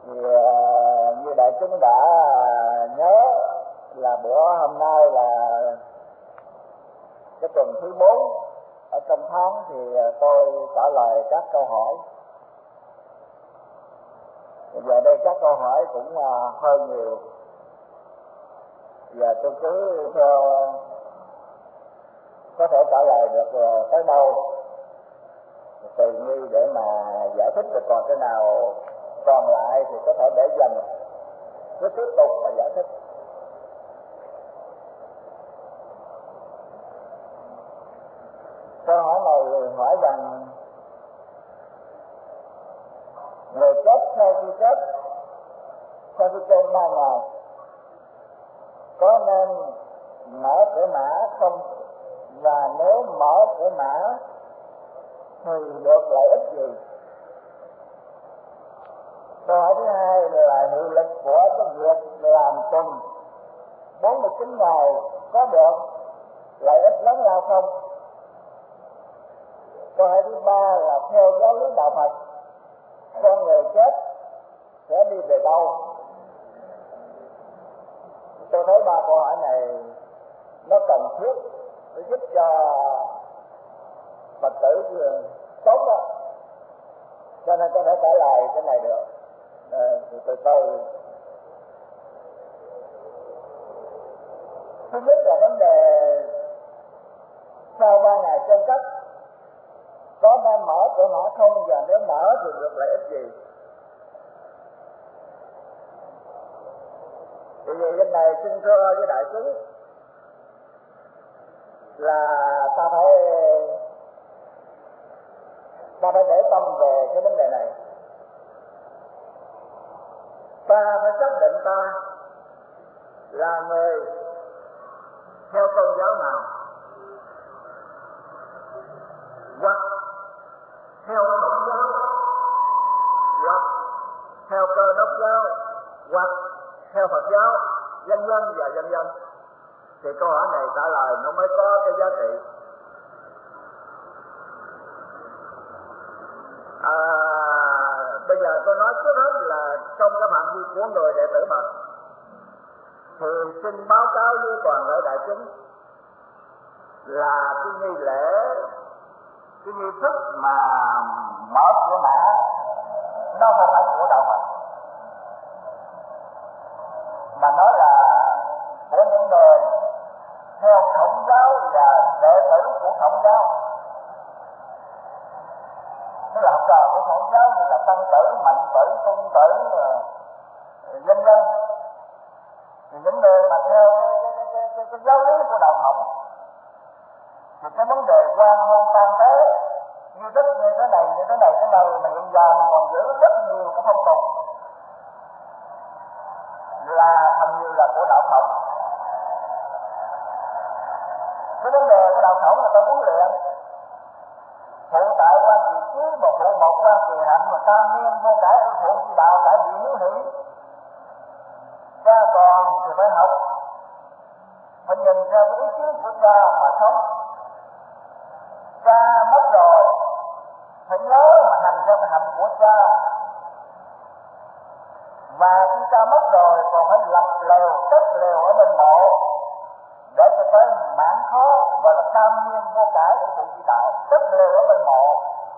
Thì như đại chúng đã nhớ là bữa hôm nay là cái tuần thứ 4 ở trong tháng, thì tôi trả lời các câu hỏi. Giờ đây các câu hỏi cũng hơi nhiều, giờ tôi cứ theo có thể trả lời được tới đâu tùy như để mà giải thích được, còn cái nào còn lại thì có thể để dành cứ tiếp tục mà giải thích. Câu hỏi này hỏi rằng người chết sau khi chết, sau khi chôn 3 ngày, có nên mở cửa mã không, và nếu mở cửa mã thì được lợi ích gì? Câu hỏi thứ hai là hiệu lực của cái việc làm tuần 49 ngày có được lợi ích lớn lao không? Câu hỏi thứ ba là theo giáo lý đạo Phật, con người chết sẽ đi về đâu? Tôi thấy 3 câu hỏi này nó cần thiết để giúp cho Phật tử tốt đó, cho nên có thể trả lời cái này được. Thì từ từ. Thứ nhất là vấn đề sau 3 ngày chôn cất có nên mở cửa mã không, và nếu mở thì được lợi ích gì? Thì vì cái này xin thưa với đại chúng là ta phải để tâm về cái vấn đề này. Ta phải xác định ta là người theo tôn giáo nào, hoặc theo Khổng giáo, hoặc theo Cơ đốc giáo, hoặc theo Phật giáo, vân vân và vân vân. Thì câu hỏi này trả lời nó mới có cái giá trị. Bây giờ tôi nói trước hết là trong cái phạm vi của người đệ tử Phật, thì xin báo cáo với toàn thể đại chúng là cái nghi lễ, cái nghi thức mà mở cửa mã nó không phải của đạo Phật, mà nó là của những người theo Khổng giáo và đệ tử của Khổng giáo. Tức là học trò của Khổng giáo thì là Tăng tử, Mạnh tử, Trung tử, vân vân. Thì những người mà theo cái giáo lý của đạo Khổng thì cái vấn đề quan hôn tang thế như thế này mà hiện giờ còn giữ rất nhiều cái phong tục là thành nhiều là của đạo Khổng. Cái vấn đề của đạo Khổng là ta huấn luyện phụ tại quan trì trí, mà phụ một quan trì hạnh, mà tam niên vô cải ư phụ chi đạo, cải vị hiếu hỷ. Cha còn thì phải học, phải nhìn theo cái ý chí của cha mà sống. Cha mất rồi phải nhớ mà hành theo cái hạnh của cha, và khi cha mất rồi còn phải lập lều, cất lều ở bên mộ để cho tới mãn khó, gọi là tam niên vô cải của phụ chi đạo, cất lều ở bên mộ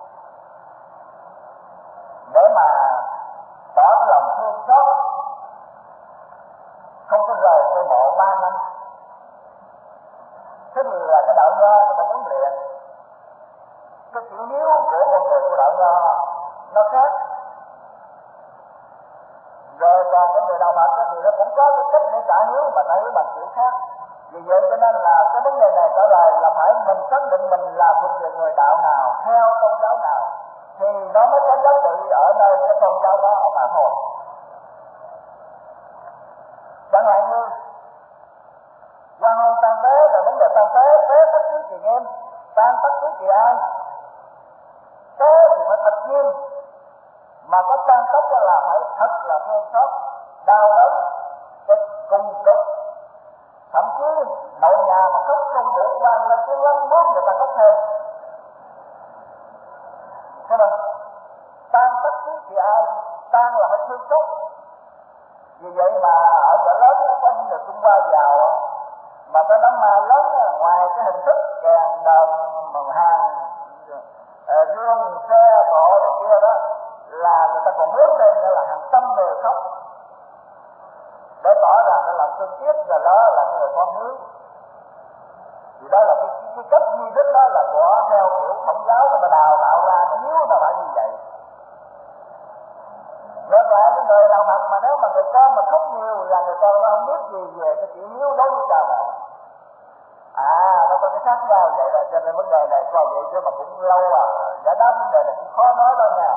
để mà tỏ cái lòng thương xót, không có rời ngôi mộ 3 năm. Thế thì là cái đạo Nho người ta huấn luyện cái chữ hiếu của con người của đạo Nho nó khác. Rồi còn cái người đạo Phật thì nó cũng có cái cách để trả hiếu, mà trả hiếu bằng kiểu khác. Vì vậy cho nên là cái vấn đề này trả lời là phải mình xác định mình là thuộc về người đạo nào, theo tôn giáo nào, thì nó mới có giá trị ở nơi cái tôn giáo đó mà thôi. Chẳng hạn như quan hôn tang tế là vấn đề tang tế, tế tất quý kỳ nghiêm, tang tất quý kỳ an. Tế thì phải thật nghiêm, mà có tang tất là phải thật là thương xót, đau đớn, cùng cực. Thậm chí nội nhà mà khóc không đủ quan lên tiếng lắm bước người ta khóc thêm. Thế nên tang tất quý kỳ thì ai tan là phải thương xót. Vì vậy mà ở chợ lớn có những người Trung Hoa giàu mà cái đám ma lớn ngoài cái hình thức đèn đờn bằng hàng rương xe cộ rồi kia đó là người ta còn hướng lên là hàng trăm người khóc để tỏ rằng cái lòng thương tiếc và đó là người con hiếu. Thì đó là cái cách duy thức đó là của theo kiểu Công giáo người ta đào tạo ra cái hiếu nó phải như vậy. Ngược lại cái người đạo Phật mà nếu mà người con mà khóc nhiều là người con nó không biết gì về cái chữ hiếu đối với cha mẹ. Nó có cái khác nhau vậy đó, cho nên vấn đề này coi vậy chứ mà cũng lâu giải đáp vấn đề này cũng khó nói đâu nha.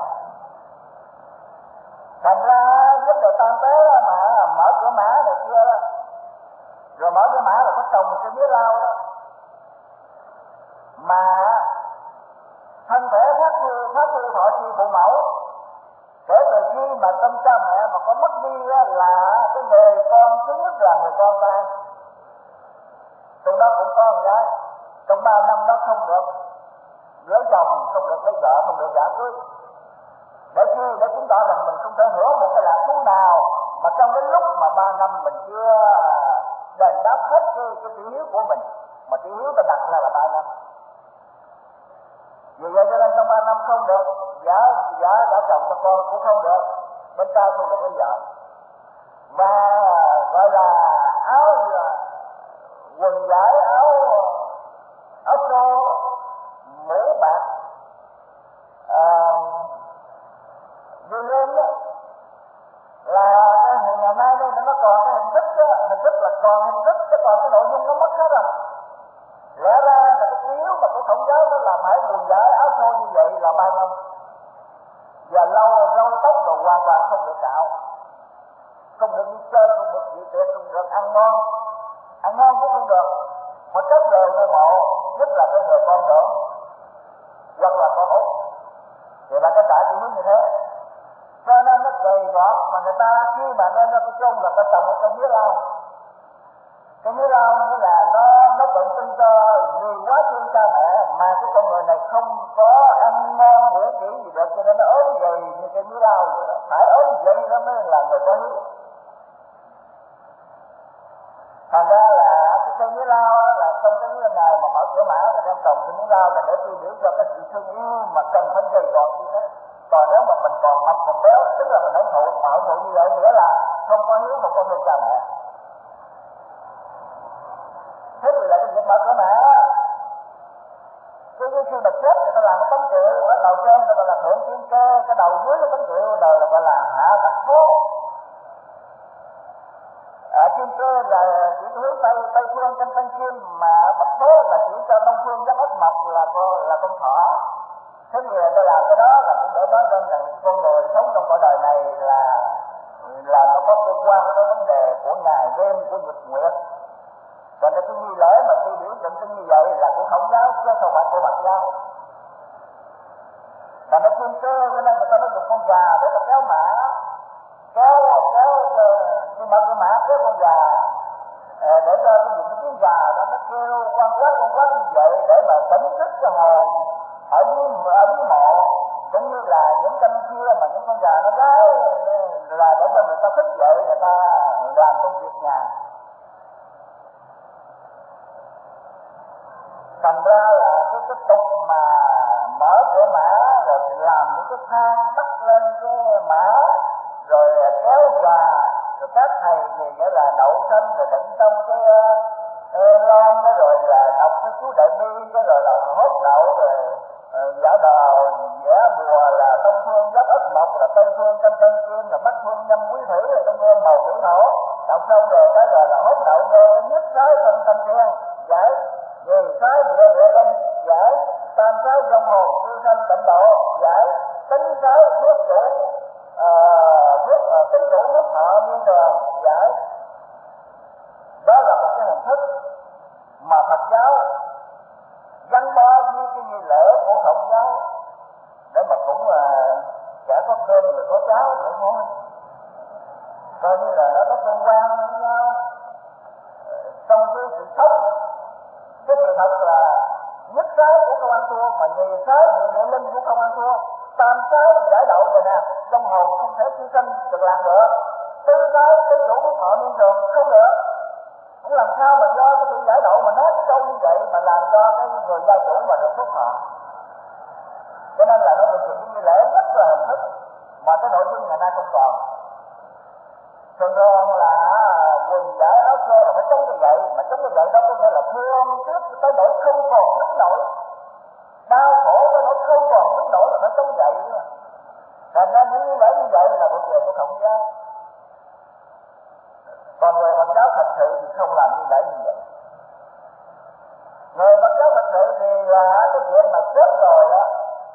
Thành ra vấn đề tan tế mà mở cửa mã này kia đó, rồi mở cửa mã là có trồng cái mía lau đó, mà thân thể phát thư thọ chi phụ mẫu. Kể từ khi mà trong cha mẹ mà có mất đi là cái người con thứ nhất là người con trai. Trong đó cũng có con gái, trong 3 năm đó không được lấy chồng, không được lấy vợ, không được gả cưới. Để chi? Để chứng tỏ rằng mình không thể hưởng một cái lạc thú nào mà trong cái lúc mà 3 năm mình chưa đền đáp hết cái chữ hiếu của mình. Mà chữ hiếu ta đặt ra là 3 năm. Vì vậy cho nên trong 3 năm không được gả chồng cho con cũng không được, bên trai không được lấy vợ. Và gọi là áo quần vải, áo xô, mũ bạc, dương lên đó là cái ngày nay đây nó còn cái hình thức đó, hình thức là còn hình thức chứ còn cái nội dung nó mất hết rồi. Lẽ ra là cái chủ yếu mà của Công giáo đó là phải quần vải, áo xô như vậy là 3 năm. Và lâu râu tóc rồi hoàn toàn không được cạo, không được đi chơi, không được dự tiệc, không được ăn ngon cũng không được, mà cất đều nơi mộ, nhất là cái người con trưởng hoặc là con út thì là cái đại chữ như thế. Cho nên nó gầy gọt mà người ta khi mà đem ra cái chung là ta trồng ở trong mía lau. Cái mía lau nghĩa là nó tượng trưng cho vì quá thương cha mẹ mà cái con người này không có ăn ngon ngủ kỹ gì được, cho nên nó ốm gầy như cái mía lau vậy đó. Phải ốm vậy đó mới là người có hiếu. Thành ra là cái cây mía lau là trong cái ngày mà mở cửa mã là đem trồng cái mía lau là để tiêu biểu cho cái sự thương yêu mà cần phải gầy gọt như thế. Còn nếu mà mình còn mập còn béo tức là mình hưởng thụ như vậy nghĩa là không có hiếu, không có thương cha mẹ. Thế thì là cái việc mở cửa mã cái khi mà chết thì ta làm cái tấm triệu ở đầu trên nó gọi là thượng thiên cơ, cái đầu dưới cái tấm triệu đời là gọi là hạ bạch phố. Thiên cơ là chỉ hướng tây phương trên thanh kim, mà bạch phố là chỉ cho đông phương giáp ất mộc là con thỏ. Thế thì tôi làm cái đó là cũng để nói lên rằng con người sống trong cõi đời này là nó có liên quan tới vấn đề của ngày đêm, của nhật nguyệt. Và cái nghi lễ mà tiêu biểu tượng trưng như vậy là của Công giáo chứ không phải của Phật giáo. Và nó thiên cơ cho nên người ta mới dùng con gà để ta kéo mã, nhưng mà cái mã kéo con gà để cho cái dùng cái tiếng gà đó nó kêu quan quát như vậy để mà tỉnh thức cái hồn ở dưới mộ, cũng như là những canh kia mà những con gà nó gáy là để cho người ta thức dậy, người ta làm công việc nhà. Thành ra là cái tục mà mở cửa mã rồi thì làm những cái thang bắt lên cái mã rồi kéo gà, rồi các thầy thì nghĩa là đậu sân rồi đựng trong cái lon đó, rồi là đọc cái chú đại bi, cái rồi là hốt đậu, rồi giả đò vẽ bùa là đông phương giáp ất mộc, là tây phương canh tân kim, là bắc phương nhâm quý thủy, là trung ương màu thủy thổ. Đọc xong rồi cái rồi là hốt đậu vô cái nhất trái thân thanh thiên giải, nhì trái địa linh giải, tam trái dông hồn sư sanh tịnh độ giải, tính trái phước chủ tính chủ nước thọ như thường giải. Đó là một cái hình thức mà Phật giáo gắn bó với cái nghi lễ của Công giáo để mà cũng chả có cơm người có cháo nữa thôi, coi như là nó có tương quan với nhau trong cái sự sống. Cái sự thật là nhất trái của không ăn thua, mà nhì trái địa linh của không ăn thua, tam trái giải đậu rồi nè. Trong hồn không thể siêu sanh cực lạc được, tứ cái tứ chủ của thọ niên trường không được. Cũng làm sao mà do cái sự giải độ mà nói cái câu như vậy mà làm cho cái người gia chủ mà được phước thọ. Cho nên là nó được những nghi lễ rất là hình thức mà cái nội dung ngày nay không còn. Thường thường là quần giải áo sơ là phải chống cái gậy, mà chống cái gậy đó có nghĩa là thương tiếc tới nỗi không còn nín nổi, đau khổ tới nỗi không còn nín nổi là phải chống gậy nữa. Thành ra những nghi lễ như vậy là thuộc về của Khổng giáo. Còn người Phật giáo thật sự thì không làm nghi lễ như vậy. Người Phật giáo thật sự thì là cái chuyện mà chết rồi đó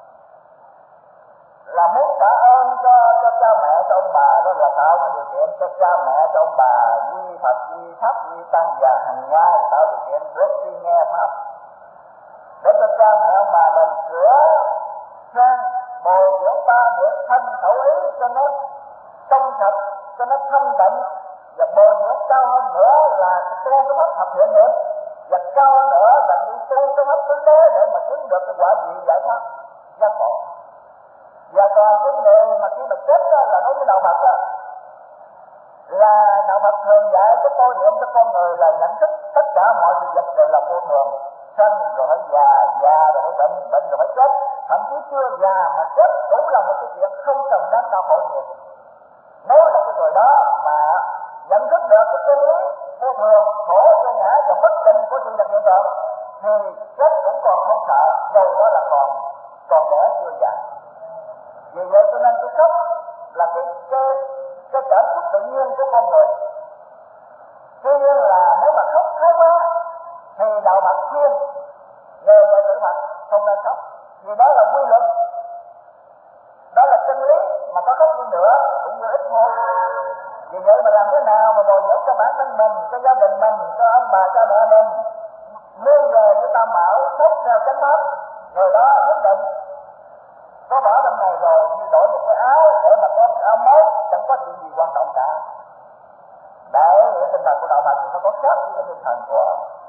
là muốn trả ơn cho cha mẹ, cho ông bà, đó là tạo cái điều kiện cho cha mẹ, cho ông bà quy Phật, quy Pháp, quy Tăng và hành ngoại, tạo điều kiện được đi nghe Pháp để cho cha mẹ ông bà mình sửa sang bồi dưỡng ba được thân khẩu ý cho nó trong sạch, cho nó thanh tịnh, và bồi dưỡng cao hơn nữa là cái tu cái pháp thập thiện nghiệp, và cao hơn nữa là đi tu cái pháp tứ đế để mà chứng được cái quả vị giải thoát giác ngộ. Và còn cái người mà khi mà chết đó, là đối với đạo Phật đó, là đạo Phật thường dạy cái tôi niệm cho con người là nhận thức tất cả mọi sự vật đều là vô thường, sanh rồi phải già, già rồi phải bệnh, bệnh rồi phải chết, thậm chí chưa già mà chết cũng là một cái chuyện không cần đáng đau khổ nhiều. Nếu là cái người đó mà nhận thức được cái chân lý vô thường, khổ vô ngã và bất định của sự vật hiện tượng thì chết cũng còn không sợ, dầu đó là còn trẻ chưa già. Vì vậy cho nên cái khóc là cái cảm xúc tự nhiên của con người. Tuy nhiên là nếu mà khóc thái quá thì đạo Phật khuyên người đệ tử Phật không nên khóc, vì đó là quy luật, đó là chân lý, mà có khóc đi nữa cũng như ít thôi. Vì vậy mà làm thế nào mà bồi dưỡng cho bản thân mình, cho gia đình mình, cho ông bà cha mẹ mình nương về với tam bảo, sống theo chánh pháp, người đó nhất định có bỏ trong này rồi như đổi một cái áo để mà có một áo mới, chẳng có chuyện gì quan trọng cả. Đấy, cái tinh thần của đạo Phật thì nó có khác với cái tinh thần của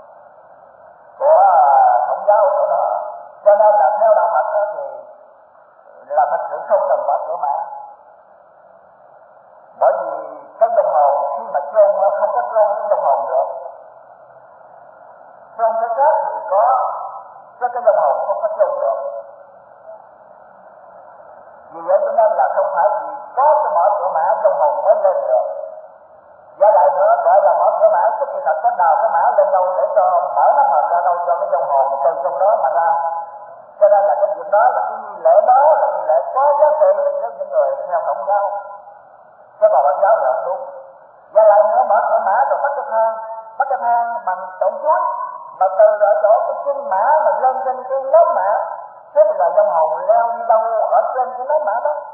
Khổng giáo của đó. Cho nên là theo đạo Phật đó thì là thật sự không cần bỏ cửa mã, bởi vì cái đồng hồn khi mà chôn nó không có chôn cái đồng hồn được. Chôn cái xác thì có, cái đồng hồn không có chôn được. Vì vậy cho nên là không phải vì có cái mở cửa mã trong hồn mới lên được. Và lại nữa gọi là mở cửa mã, chứ kỳ thật có đào cái mã lên đâu để cho mở nắp hồn ra đâu cho cái trong hồn từ trong đó mà ra. Cho nên là cái việc đó là cái nghi lễ đó là nghi lễ có giá trị với những người theo Khổng giáo. Chứ còn Phật giáo thì không đúng. Và lại nữa mở cửa mã rồi bắt cái thang bằng trộn chuối, mà từ ở chỗ cái chân mã mà lên trên cái lớp mã. Thế bây giờ trong hồn leo đi đâu ở trên cái lớp mã đó.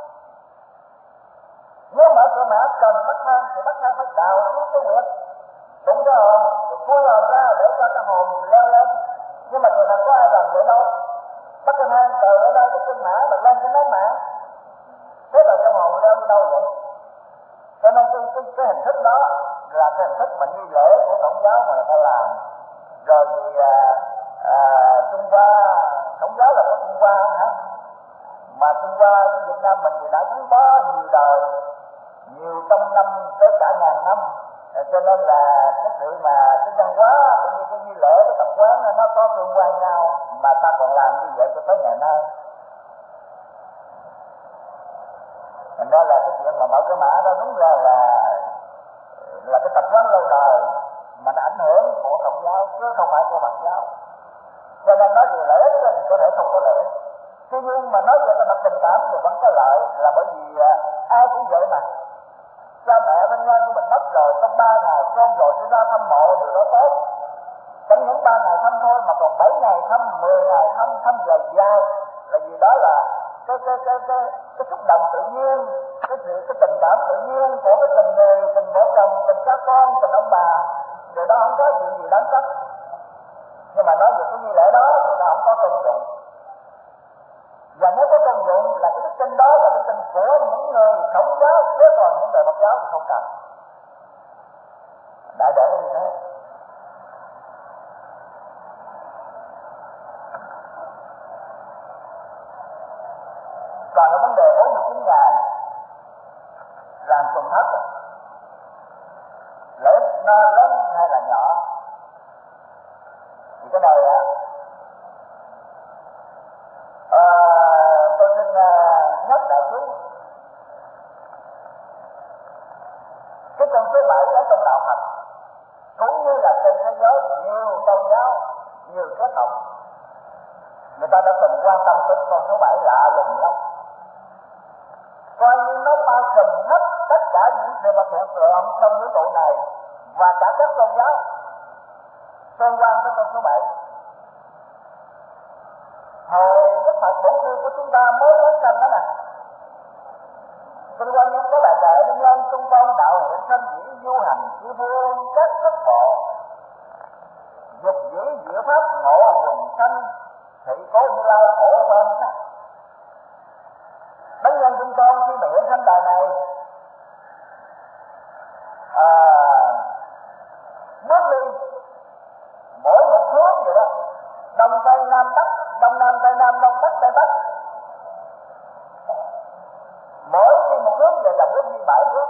Nếu mở cửa mã cần bắt thang thì bắt thang phải đào xuống cái huyệt, đúng cái hồn, rồi khui hồn ra để cho cái hồn leo lên. Nhưng mà thường thường có ai làm vậy đâu. Bắt cái thang từ ở đây cái chân mã mà lên cái lớp mã. Thế là trong hồn leo đi đâu vậy? Cho nên cái hình thức đó là cái hình thức mà nghi lễ của Khổng giáo mà người ta làm. Rồi thì Trung Hoa, Khổng giáo là có Trung Hoa hả? Mà Trung Hoa với Việt Nam mình thì đã gắn bó nhiều đời, nhiều trăm năm tới cả ngàn năm. Cho nên là cái sự mà cái văn hóa cũng như cái nghi lễ, cái tập quán nó có tương quan nhau, mà ta còn làm như vậy cho tới ngày nay. Thành ra là cái chuyện mà mở cửa mã đó đúng ra là cái tập quán lâu đời mà nó ảnh hưởng của Khổng giáo chứ không phải của Phật giáo. Cho nên nói về lợi ích thì có thể không có lợi ích. Tuy nhiên mà nói về cái mặt tình cảm thì vẫn có lợi, là bởi vì ai cũng vậy mà. Cha mẹ thân nhân của mình mất rồi, trong 3 ngày con rồi đi ra thăm mộ điều đó tốt. Chẳng những 3 ngày thăm thôi mà còn 7 ngày thăm, 10 ngày thăm dài. Là vì đó là cái xúc động tự nhiên, cái tình cảm tự nhiên của cái tình người, tình vợ chồng, tình cha con, tình ông bà. Điều đó không có chuyện gì đáng trách. Nhưng mà nói về cái nghi lễ đó thì nó không có công dụng. Và nếu có công dụng là cái đức tin đó là đức tin của những người Khổng giáo, chứ còn những người Phật giáo thì không cần. Đại để như thế. Còn cái vấn đề 49 ngày con số 7 ở trong đạo Phật cũng như là trên thế giới nhiều tôn giáo, nhiều kết hợp, người ta đã từng quan tâm tới con số 7 lạ lùng lắm, coi như nó bao trùm hết tất cả những sự vật hiện tượng trong vũ trụ này và cả các tôn giáo tương quan tới con số 7. Hồi Đức Phật Bổn Sư của chúng ta mới lớn sanh đó nè, xung quanh có đại đệ đi lên xung quanh đạo hiện sanh dĩ du hành chư phương các thất bộ, dục dĩ diệu pháp ngộ quần sanh thị cố Như Lai khổ quan sát. Bánh nhân chúng con khi mà hiện sanh đời này bước đi mỗi một hướng vậy đó, đông tây nam bắc, đông nam tây nam, đông bắc tây bắc, mỗi đi một hướng vậy là bước đi 7 bước.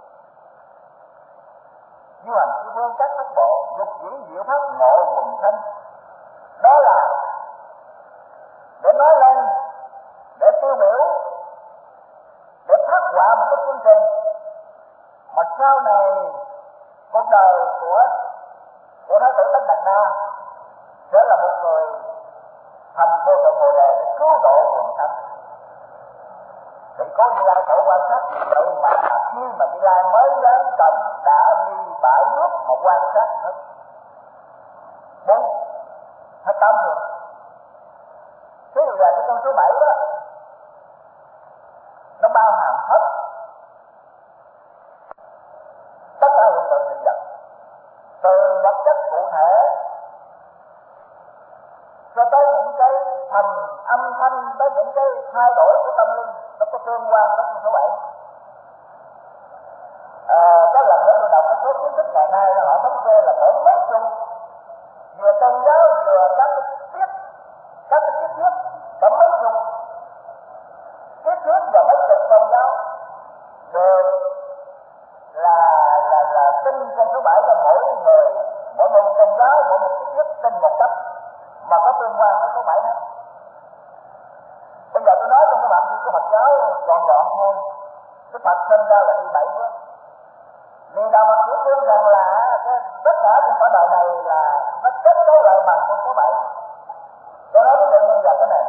Du hành chư phương các thất bộ, dục dĩ diệu pháp ngộ quần sanh, đó là để nói lên, để tiêu biểu, để phát họa một cái chương trình mà sau này cuộc đời của Thái tử Tất Đạt Na sẽ là một người thành vô thượng Bồ Đề để cứu độ quần sanh. Thì có Như Lai khổ quan sát vì vậy mà khi mà Như Lai mới lớn cần đã đi 7 bước mà quan sát hết 8 thường. Thế bây giờ cái con số 7 đó nó bao hàm hết tất cả hiện tượng sự vật, từ vật chất cụ thể cho tới những cái thành âm thanh, tới những cái thay đổi của tâm linh, nó có tương quan tới con số 7. Có lần nữa tôi đọc cái số kiến thức ngày nay là họ thống kê là có mấy chục, vừa tôn giáo vừa các cái triết thuyết, có mấy chục triết thuyết và mấy chục tôn giáo đều là tin con số 7 là mỗi người, mỗi một tôn giáo, mỗi một triết thuyết tin một cách mà có tương quan với số 7 hết. Bây giờ tôi nói trong cái phạm vi của Phật giáo gọn thôi. Cái Phật sinh ra là đi 7 bước. Vì đạo Phật chủ trương rằng là tất cả trên cõi đời này là nó kết cấu lại bằng con số 7. Cho nói ví dụ như là cái này,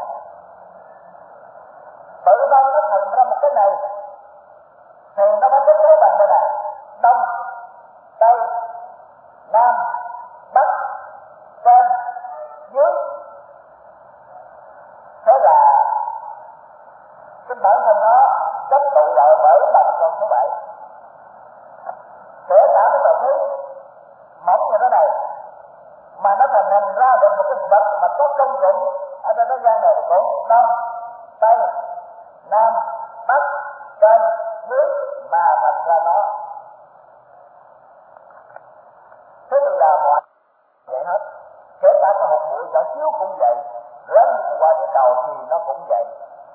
tự thân nó thành ra một cái này thì nó phải kết cấu bằng đây này: đông, tây, nam, bắc, trên, dưới. Thế là cái bản thân nó kết tụ lại bởi bằng con số 7. Kể cả cái tờ giấy mỏng như thế này mà nó thành hình ra được một cái vật mà có công dụng ở trên thế gian này thì cũng đông, tây, nam, bắc, trên, dưới mà thành ra nó. Thế thì là mọi vậy hết. Kể cả cái hột bụi nhỏ xíu cũng vậy, lớn như cái quả địa cầu thì nó cũng vậy.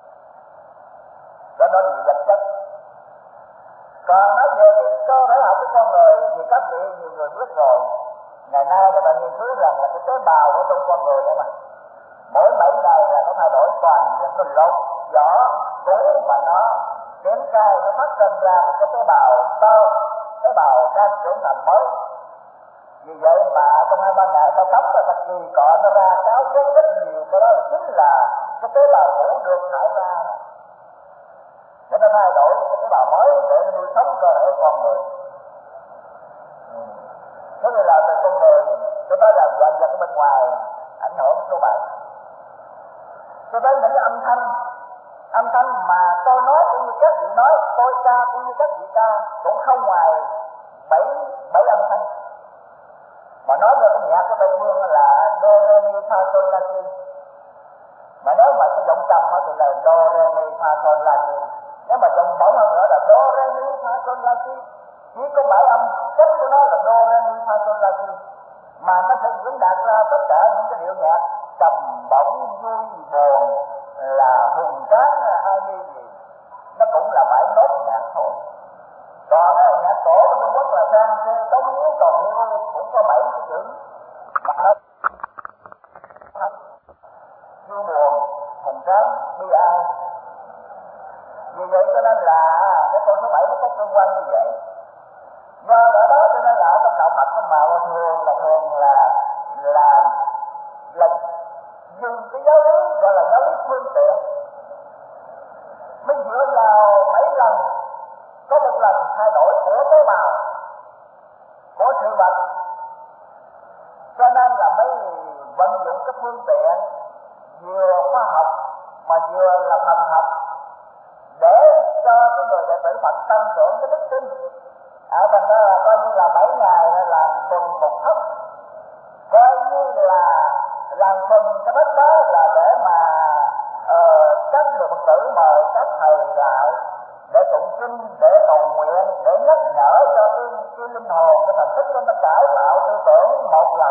Cho nó gì vật chất. Còn nói về cái cơ thể học của con người thì các vị nhiều người biết rồi. Ngày nay người ta nghiên cứu rằng là cái tế bào của trong con người đó mà mỗi 7 ngày là nó thay đổi toàn diện, nó lột vỏ cũ mà nó triển khai, nó phát sinh ra một cái tế bào tơ, tế bào đang trưởng thành mới. Vì vậy mà trong 2-3 ngày ta tắm ra ta kỳ cọ nó ra cáo chết rất nhiều, cái đó là chính là cái tế bào cũ được thải ra để nó thay đổi cái tế bào mới để nuôi sống cơ thể con người. Thế này là từ con người cho tới là vạn vật ở bên ngoài ảnh hưởng số 7, cho tới những cái âm thanh mà tôi nói cũng như các vị nói, tôi ca cũng như các vị ca, cũng không ngoài 7 âm thanh. Mà nói về cái nhạc của Tây Phương là do re mi fa sol la si, mà nếu mà cái giọng trầm thì là do re mi fa sol la si, nếu mà giọng bổng hơn nữa là do re mi fa sol la si. Chỉ có 7 âm, chính của nó là do re mi fa sol la si, mà nó sẽ diễn đạt ra tất cả những cái điệu nhạc trầm bổng, vui buồn, là hùng tráng hay như gì, nó cũng là 7 nốt nhạc thôi. Còn nhạc cổ của Trung Quốc là sang thế tống yếu còn yêu cũng có 7 cái chữ mà nó vui buồn, hùng tráng, bi ai. Vì vậy cho nên là cái con số 7 nó có tương quan như vậy. Do ở đó cho nên là trong đạo Phật mà thường là dùng cái giáo lý gọi là giáo lý phương tiện. Mình dựa vào mấy lần, có một lần thay đổi của tế bào, của sự vật, cho nên là mới vận dụng cái phương tiện vừa khoa học mà vừa là thần học để cho cái người đệ tử Phật tăng trưởng cái đức tin. Thành ra là coi như là 7 ngày làm tuần một thất, coi như là làm tuần cái thất đó là để mà các người Phật tử mời các thầy lại để tụng kinh, để cầu nguyện, để nhắc nhở cho cái linh hồn, cái thần thức của nó cải tạo tư tưởng một lần.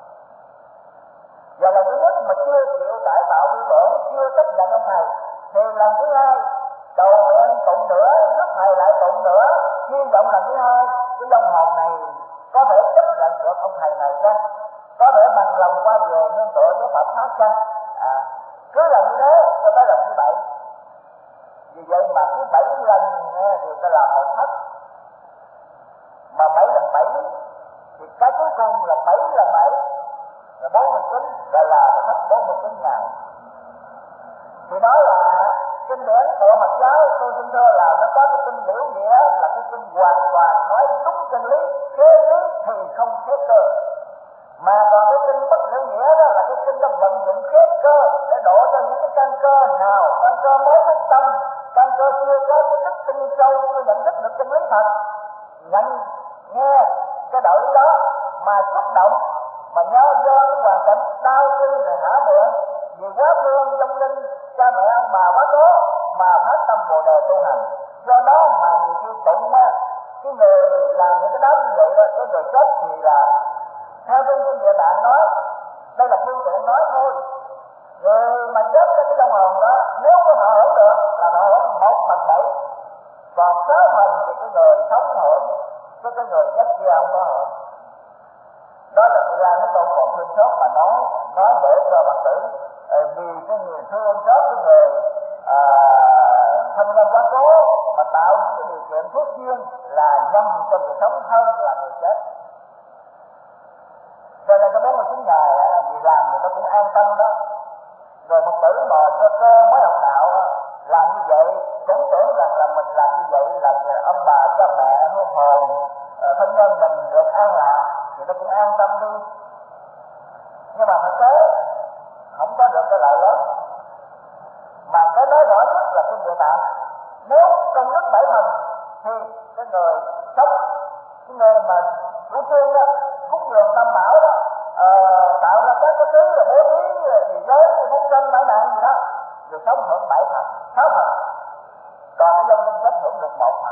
Và lần thứ nhất mà chưa chịu cải tạo tư tưởng, chưa chấp nhận ông thầy, thì lần thứ hai cầu nguyện tụng nữa, rước thầy lại tụng nữa, hy vọng lần thứ hai cái long hồn này có thể chấp nhận được ông thầy này chăng, có thể bằng lòng qua về nương tựa với Phật pháp chăng. Cứ làm như thế cho tới lần thứ 7. Vì vậy mà cứ 7 lần thì ta làm một thất, mà 7 lần 7 thì cái cuối cùng là 7 lần 7 là 49, là cái thất 49 ngày. Thì đó là kinh điển của Phật giáo. Tôi xin thưa là nó có cái kinh liễu nghĩa là cái kinh hoàn toàn nói đúng chân lý, khế lý thì không khế cơ. Mà còn cái kinh bất liễu nghĩa đó là cái kinh nó vận dụng khế cơ để đổ cho những cái căn cơ nào, căn cơ mới thức tâm, căn cơ chưa có cái đức tinh sâu, chưa nhận thức được chân lý thật, nhận nghe cái đạo lý đó mà xúc động, mà nhớ do cái hoàn cảnh đau thương rồi hả miệng vì quá thương trong linh cha mẹ ông bà quá cố mà phát tâm bồ đề tu hành. Do đó mà nhiều khi tụng cái người làm những cái đó như vậy đó, cái người chết thì là theo trong kinh Địa Tạng nói, đây là phương tiện nói thôi. Người mà chết cái long hồn đó nếu có thọ hưởng được là thọ hưởng 1/7, còn 6 phần thì cái người sống hưởng, chứ cái người chết kia không có hưởng. Đó là tôi ra Thế Tôn còn thương xót mà nói để cho Phật tử vì cái người thương xót cái người thân nhân quá cố mà tạo những cái điều kiện phước duyên là nhằm cho người sống hơn là người chết. Cho nên cái 49 ngày vì làm người ta cũng an tâm đó. Rồi Phật tử mà sơ cơ mới học đạo làm như vậy cũng tưởng rằng là mình làm như vậy là ông bà cha mẹ hương hồn thân nhân mình được an lạc thì nó cũng an tâm đi. Nhưng mà thực tế không có được cái lợi lớn. Mà cái nói rõ nhất là kinh Địa Tạng, nếu công đức 7 phần thì cái người sống, cái người mà chủ trương đó, cúng dường tam bảo đó, tạo ra các cái thứ là bố thí thì giới phúc sinh mãi nạn gì đó, rồi sống hưởng 7 phần, 6 phần, còn cái dân linh chết hưởng được 1 phần.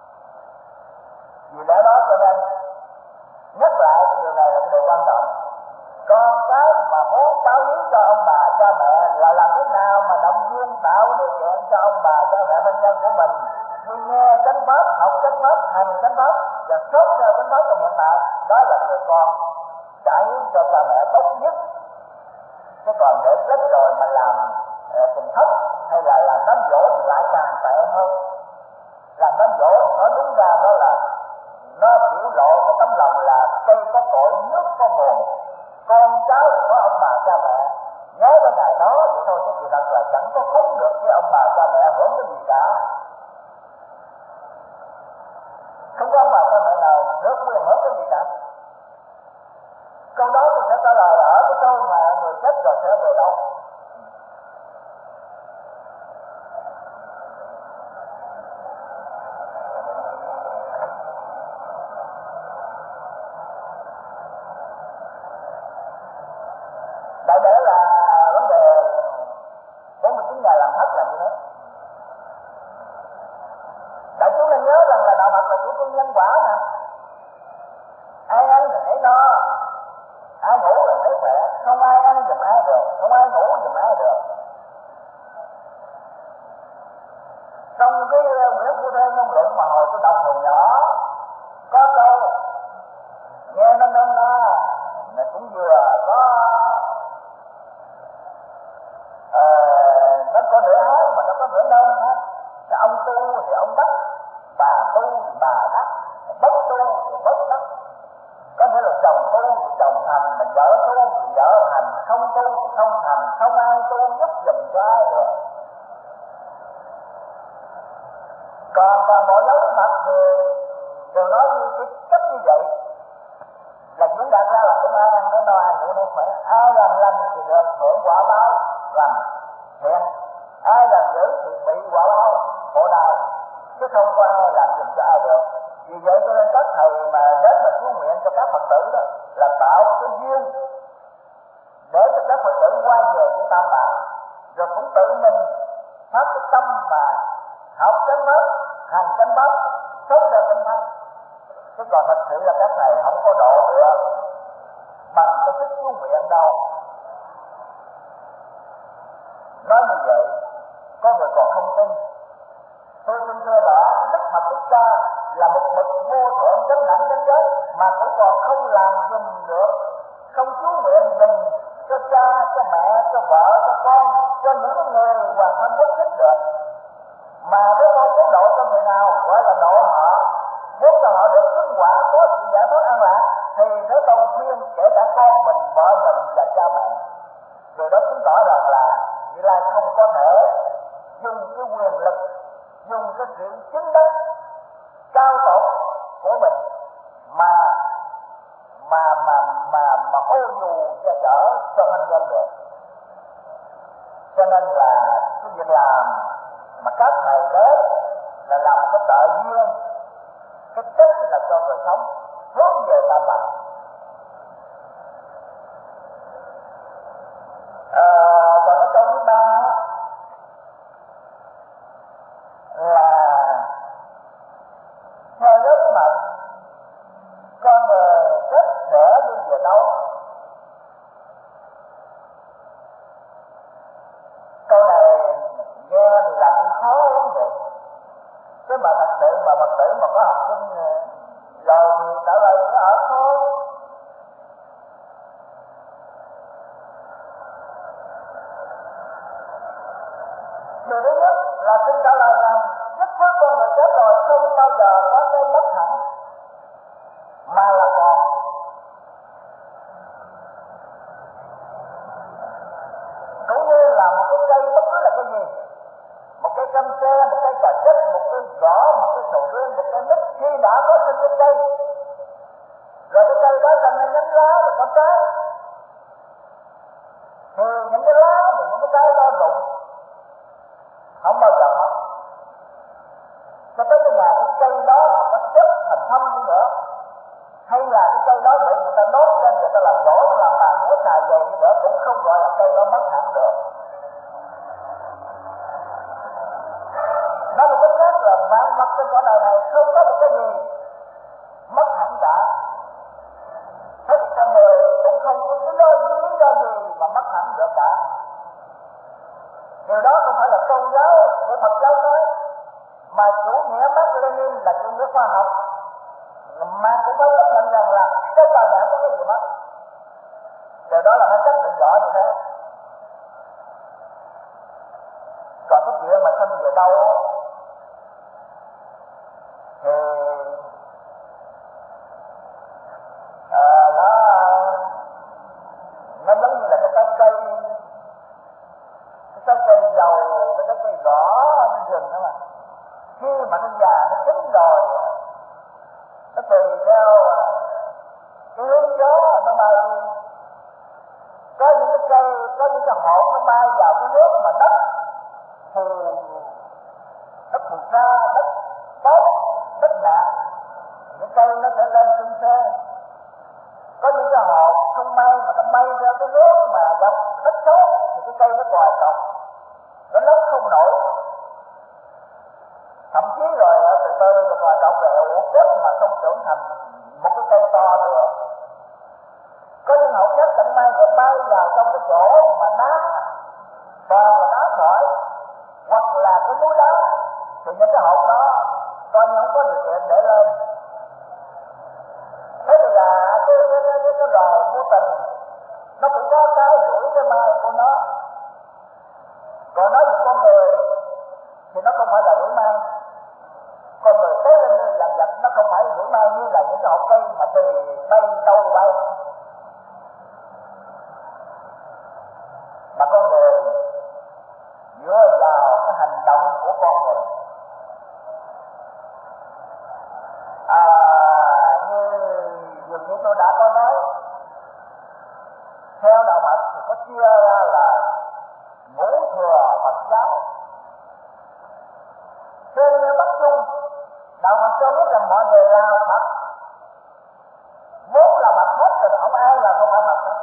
Vì lẽ đó cho nên nhắc lại cái điều này là cái điều quan trọng. Con cái mà muốn báo hiếu cho ông bà cha mẹ là làm thế nào mà động viên tạo điều kiện cho ông bà cha mẹ thân nhân của mình đi nghe chánh pháp, học chánh pháp, hành chánh pháp và sống theo chánh pháp trong hiện tại. Đó là người con trả hiếu cho cha mẹ tốt nhất. Chứ còn để chết rồi mà làm tình thất hay là làm đám dỗ thì lại càng tệ hơn. Làm đám dỗ thì nói đúng ra đó là nó biểu lộ cái tấm lòng là cây có cội nước có nguồn, con cháu thì có ông bà cha mẹ nhớ tới ngày đó vậy thôi, chứ gì thật là chẳng có khống được cái ông bà cha mẹ hưởng cái gì cả. Không có ông bà cha mẹ nào được quyền hưởng cái gì cả. Câu đó tôi sẽ trả lời ở cái câu mà người chết rồi sẽ về đâu. Đại để là vấn đề 49 ngày làm thất là như thế. Đại chúng nên nhớ rằng là đạo Phật là chủ trương nhân quả nè. Ai ăn thì hãy no, ai ngủ là thấy khỏe, không ai ăn giùm ai được, không ai ngủ giùm ai được. Trong cái Nguyễn Phu Thê ngôn luận mà hồi tôi đọc hồi nhỏ có câu nghe nó cũng vừa có nó có nửa hán mà nó có nửa nông hết. Ông tu thì ông đắc, bà tu thì bà đắc, bất tu không thành, không ai tu giúp giùm cho ai được. Còn toàn bộ giáo lý Phật thì đều nói như cái cách như vậy, là diễn đạt ra là cũng ai ăn nó no, ai ngủ nó khỏe, ai làm lành thì được hưởng quả báo lành thiện, ai làm dữ thì bị quả báo khổ đau, chứ không có ai làm giùm cho ai được. Vì vậy cho nên các thầy mà đến mà chú nguyện cho các Phật tử đó là tạo cái duyên để cho các Phật tử quay về với Tam Bảo, rồi cũng tự mình phát cái tâm mà học chánh pháp, hành chánh pháp, sống theo chánh pháp. Chứ còn thật sự là các thầy không có độ được bằng cái sức chú nguyện đâu. Nói như vậy, có người còn không tin. Tôi xin thưa rõ, Đức Phật Thích Ca là một bậc vô thượng chánh đẳng chánh giác mà cũng còn không làm giùm được, không chú nguyện giùm cho cha, cho mẹ, cho vợ, cho con, cho những người hoàn thân bất thích được. Mà Thế Tôn muốn độ cho người nào gọi là độ họ, muốn cho họ được chứng quả có sự giải thoát an lạc, thì Thế Tôn khuyên kể cả con mình, vợ mình và cha mẹ. Điều đó chứng tỏ rằng là Như Lai không có thể dùng cái quyền lực, dùng cái sự chứng đắc cao tột của mình mà ô dù che chở cho thân dân được. Cho nên là cái việc làm mà các thầy đến là làm cái trợ duyên, cái chất là cho người sống hướng về Tam Bảo. Còn cái câu thứ ba là theo giới mật, con người rất sẽ đi về đâu. Câu này nghe thì làm như khó lắm vậy, chứ mà thật sự mà Phật tử mà có học sinh rồi thì trả lời nó ở thôi. Điều thứ nhất là xin trả lời rằng nhất thức con người chết rồi không bao giờ có cái mất hẳn, mà là còn. Cũng như là một cái cây bất cứ là cái gì, một cây cam xe, một cây cà chích, một cây gõ, một cây sầu riêng, một cây mít, khi đã có sinh cái cây, rồi cái cây đó thành ra nhánh lá và có trái, thì những cái lá và những cái trái đó rụng không bao giờ mất, cho tới cái ngày cái cây đó nó chết thành thâm đi nữa, hay là cái cây đó bị người ta đốt lên, người ta làm gỗ, người ta làm bàn gỗ xài dầu đi nữa, cũng không gọi là cây đó mất hẳn được. Nói một cách khác là vạn vật trên cõi đời này không có một cái gì mất hẳn cả. Thế thì con người cũng không có lý do gì mà mất hẳn được cả. Điều đó không phải là tôn giáo của Phật giáo nói, mà chủ nghĩa Mác Lênin là chủ nghĩa khoa học, mà cũng phải chấp nhận rằng là cái đời này không có cái gì mất. Điều đó là phải xác định rõ như thế. Còn cái chuyện mà sanh về đâu thì nó giống như là cái cây dầu, cái cây gõ ở trên rừng đó mà. Khi mà nó già, nó chín rồi, nó tùy theo cái hướng gió nó bay đi. Có những cái cây, có những cái hột nó bay vào cái nước mà đất phù sa, đất tốt, đất nạc, những cây nó sẽ lên sinh xe. Có những cái hột không bay mà nó bay theo cái nước mà gặp đất xấu thì cái cây nó còi cọc, nó lớn không nổi. Thậm chí rồi từ từ rồi còi cọc rồi chết mà không trưởng thành một cái cây to được. Có những hột chết chẳng may rồi bay vào trong cái chỗ mà đá toàn là đá sỏi hoặc là cái núi đá, thì những cái hột đó coi như không có điều kiện để lên. Thế thì là cái loài vô tình nó cũng có cái rủi cái mai của nó. Còn nói về con người thì nó không phải là rủi mai. Con người tới lên như dần dần nó không phải rủi mai như là những cái hột cây mà từ bay đâu bay. đã có nói, theo đạo Phật thì có chia ra là ngũ thừa Phật giáo. Trên Bắc Trung, đạo Phật cho biết rằng mọi người là Phật, vốn là Phật hết rồi, không ai là không phải Phật nữa.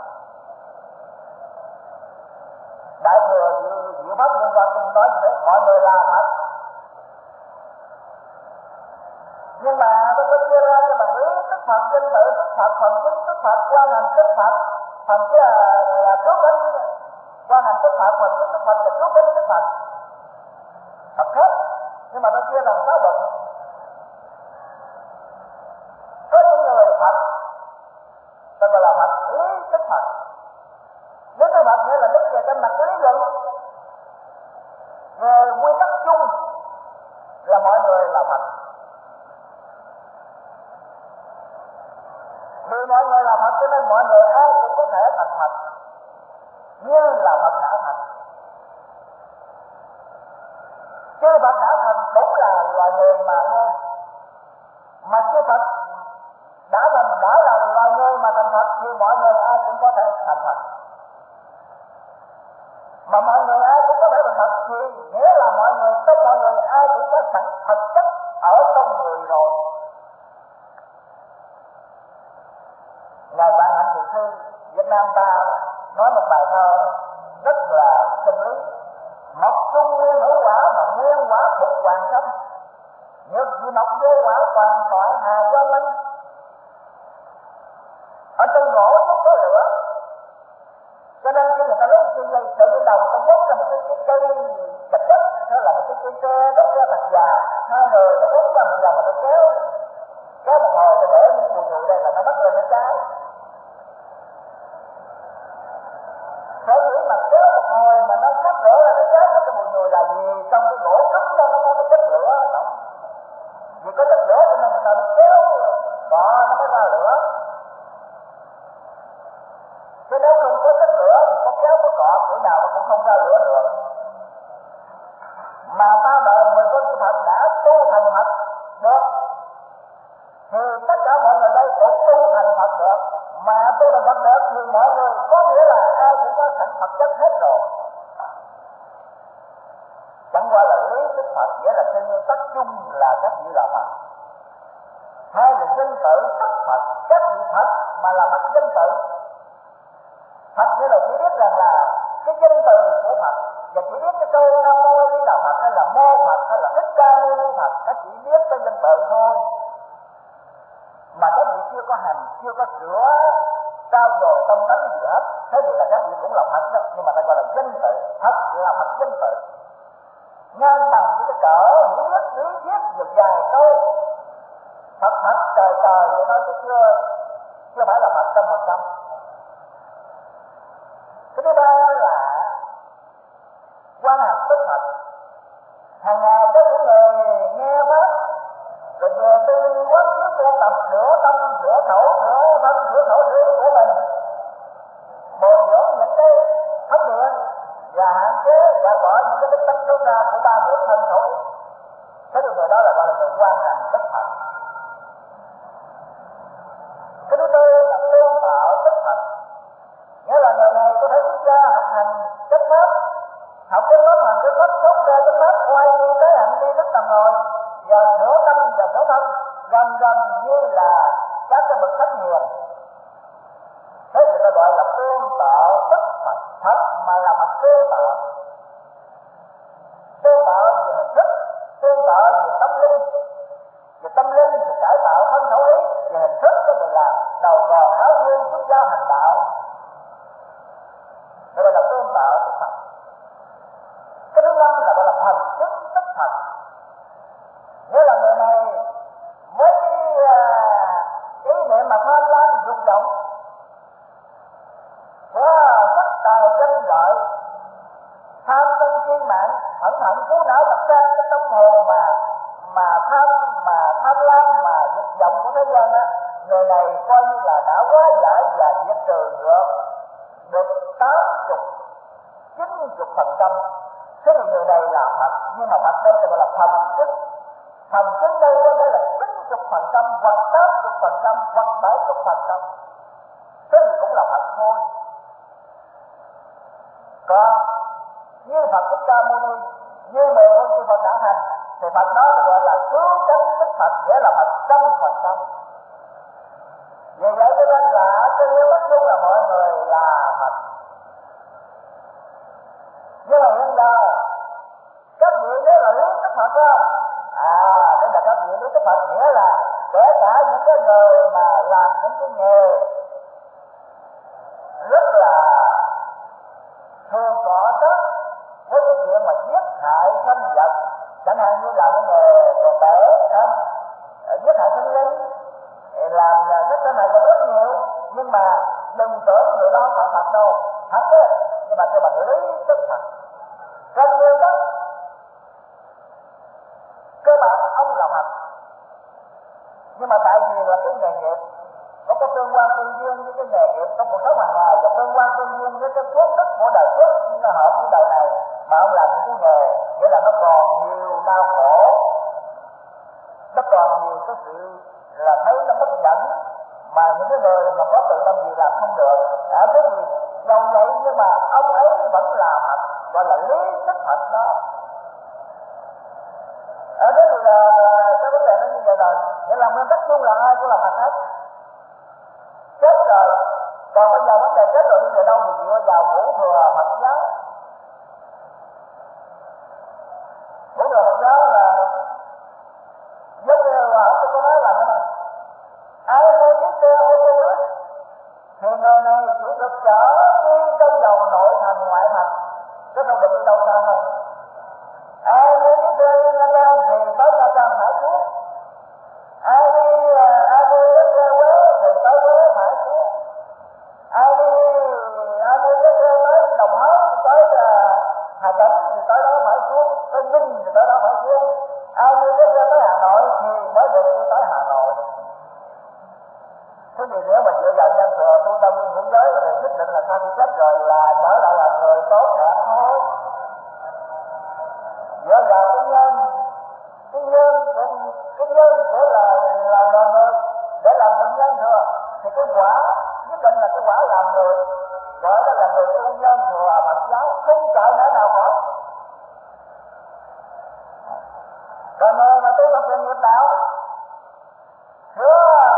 Đại thừa Diệu Pháp Liên Quan cũng nói như thế, mọi người là Phật. Nhưng mà tôi có chia ra cho bạn biết, tức Phật, danh tự tức Phật, phần chứng tức Phật, quan hành tức Phật, phần chứ là cứu cánh, quan hành tức Phật, phần chứng tức Phật là cứu cánh tức Phật. Phật hết, nhưng mà tôi chia làm 6 bậc. Có những người Phật, tôi gọi là Phật lý tức Phật. Lý tức Phật nghĩa là đức về trên mặt lý luận. Về nguyên tắc chung là mọi người là Phật. Vì mọi người là Phật cho nên mọi người ai cũng có thể thành Phật, như là Phật đã thành. Chứ Phật đã thành cũng là loài người mà thôi. Mà chứ Phật đã thành đã là loài người mà thành Phật thì mọi người ai cũng có thể thành Phật. Mà mọi người ai cũng có thể thành Phật thì nghĩa là mọi người, trong mọi người ai cũng có sẵn thật chất ở trong người rồi. Ngài Vạn Hạnh Thiền Sư Việt Nam ta nói một bài thơ rất là chân lý: mọc trung nguyên hữu quả mà nguyên quả phục hoàng sanh, nhược gì mọc vô quả toàn toại hà do minh. Ở trong gỗ nó có lửa, cho nên khi người ta lấy cây dây sợi dây đồng, ta đốt ra một cái cây chặt chất, đó là một cái cây tre đốt ra thật già, hai người ta đốt ra một vòng mà ta kéo một hồi ta để những bùi nhụy đây là nó bắt lên nó cháy. Sở dĩ mà kéo một hồi mà nó sắp lửa ra nó cháy, mà cái bùi nhùi là gì? Trong cái gỗ cứng đó nó có cái chất lửa đó. Vì có chất lửa cho nên người ta nó kéo đó nó mới ra lửa. Chứ nếu không có chất lửa thì có kéo có cọ kiểu nào nó cũng không ra lửa được. Mà ba đời 10 con chư Phật đã tu thành Phật được, thì tất cả mọi người đây cũng tu thành Phật được. Mà tu thành Phật được thì mọi người có nghĩa là ai cũng có sẵn Phật chất hết rồi. Chẳng qua là lý tức Phật, nghĩa là trên nguyên tắc chung là các vị là Phật. Hai là danh tự tức Phật, các vị Phật mà là Phật danh tự. Phật nghĩa là chỉ biết rằng là cái danh từ của Phật, và chỉ biết cái câu Nam Mô Di Đà Phật hay là Mô Phật hay là Thích Ca Mâu Ni Phật, các chỉ biết cái danh tự thôi. Mà các vị chưa có hành, chưa có sửa trao dồi tâm tánh gì hết, thế thì là các vị cũng là Phật đó, nhưng mà ta gọi là danh tự. Phật là Phật danh tự, ngang bằng với cái cỡ hiểu biết lý thuyết được dài câu Phật Phật trời trời vậy thôi, chứ chưa phải là Phật 100%. Cái thứ ba là quan hành tức Phật. Hàng ngày có những người nghe Pháp rồi về tư quán chiếu tu tập, sửa tâm, sửa khẩu, sửa thân, sửa khẩu sửa ý của mình, bồi dưỡng những cái thất điện và hạn chế và bỏ những cái tính tánh xấu xa của ba nghiệp thân khẩu ý. Thế thì người đó là gọi là người quan hành tức Phật. Cái thứ tư là tôn tạo tức Phật, nghĩa là người này có thể xuất gia học hành chất pháp, học cái pháp hành cái pháp sống ra cái pháp quay như cái hạnh đi đức tầm rồi, và sửa tâm và sửa thân gần gần như là các cái bậc thánh hiền. Thế người ta gọi là tôn tạo tức Phật. Phật mà là Phật tôn tạo. Tôn tạo về hình thức, tôn tạo về tâm linh. Về tâm linh thì cải tạo thân khẩu ý, về hình thức đó thì là đầu còn áo dương xuất gia hành đạo. Đây là tôn tạo tức Phật. Cái thứ năm là gọi là thần chứng tức Phật, nghĩa là người này với cái ý niệm mà tham lam dục vọng của sắc tài danh lợi, tham sân si mạng, hận hận phú não tập trang cái tâm hồn mà tham lam mà dục vọng của thế gian á, người này coi như là đã quá giải và diệt trừ được 80-90%. Thế thì người này là Phật, nhưng mà Phật đây gọi là thần chứng. Thần chứng đây có thể là 90% hoặc 80% hoặc tục thành công, cái gì cũng là Phật thôi. Còn như Phật Thích Ca Mâu Ni, như 10 phương chư Phật đã thành, thì Phật đó gọi là cứu cánh tích Phật, nghĩa là Phật 100%. Vì vậy cho nên là cái nghĩa bất chung là mọi người là Phật. Nhưng mà hiện giờ các vị nếu là lý tích Phật không? Đây là các vị lý tích Phật, nghĩa là kể cả những cái người mà làm những cái nghề rất là thường cọ sát với cái chuyện mà giết hại sinh vật, chẳng hạn như làm cái nghề đồ tể, giết hại sinh linh, làm rất cái này là rất nhiều. Nhưng mà đừng tưởng người đó không phải Phật đâu, thật đấy, nhưng mà kêu bằng lý tích Phật. Trên nguyên tắc cơ bản ông là Phật, nhưng mà tại vì là cái nghề nghiệp nó có tương quan tương duyên với cái nghề nghiệp trong cuộc sống hàng ngày, và tương quan tương duyên với cái phước đức của đời trước nó hợp với đời này, mà ông làm những cái nghề nghĩa là nó còn nhiều đau khổ, nó còn nhiều cái sự là thấy nó bất nhẫn, mà những cái người mà có tự tâm gì làm không được. Thế thì dầu vậy nhưng mà ông ấy vẫn là Phật, gọi là lý tích Phật đó. Thế thì là cái vấn đề nó như vậy rồi, nghĩa là nguyên tắc chung là ai cũng là Phật hết. Chết rồi, còn bây giờ vấn đề chết rồi đi về đâu thì dựa vào ngũ thừa Phật giáo. Ngũ thừa Phật giáo là giống như là tôi có nói là thế này: ai mua chiếc xe ô tô buýt thì người này chỉ được chở đi trong vòng nội thành ngoại thành, chứ không được đi đâu xa hơn. Ai mua chiếc xe đi Nha Trang thì tới Nha Trang phải xuống, ai mua chiếc xe Huế thì tới Huế phải xuống, ai mua chiếc xe tới Đồng Hới tới Hà Tĩnh thì tới đó phải xuống, tới Vinh thì tới đó phải xuống, ai mua chiếc xe tới Hà Nội thì mới được đi tới Hà Nội. Thế thì nếu mà dựa vào nhân thừa tu tâm nguyên hữu giới thì nhất định là sau khi chết rồi là trở lại là người tốt đẹp thôi. Dựa vào cái nhân của là người để làm một nhân thừa, thì cái quả nhất định là cái quả làm người, gọi đó là người tu nhân thừa Phật giáo, không sợ nữa nào khỏi. Còn người mà tu tập thiện nghiệp đạo chứa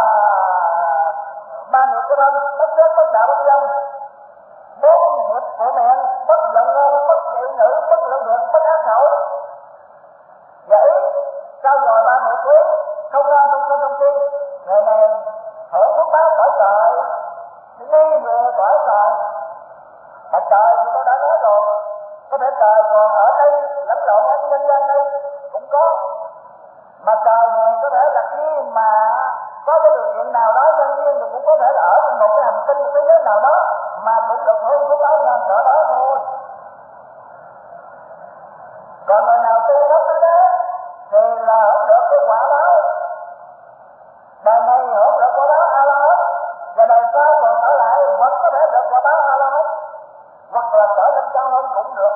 ba nghiệp của thân, bất chết, bất đạo, bất dâm, bốn nghiệp của miệng, bất giận ngôn, bất dị ngữ, bất lưỡng thiệt, bất ác khẩu, và ý sau rồi ba nghiệp quý, không tham, không sân, không si. Ngày này hưởng phúc báo cõi trời, đi về cõi trời. Mà trời thì tôi đã nói rồi, có thể trời còn ở đây lẫn lộn ở nhân gian đây cũng có, mà trời này có thể là khi mà có cái điều kiện nào đó nhân viên thì cũng có thể là ở trong một cái hành tinh, một cái giới nào đó mà cũng được hưởng phúc báo nhân cỡ đó thôi. Còn người nào tu pháp tới đó thì là hưởng được cái quả báo, đời này hưởng được quả báo A La Hán, và đời sau còn trở lại vẫn có thể được quả báo A La Hán, hoặc là trở lên cao hơn cũng được.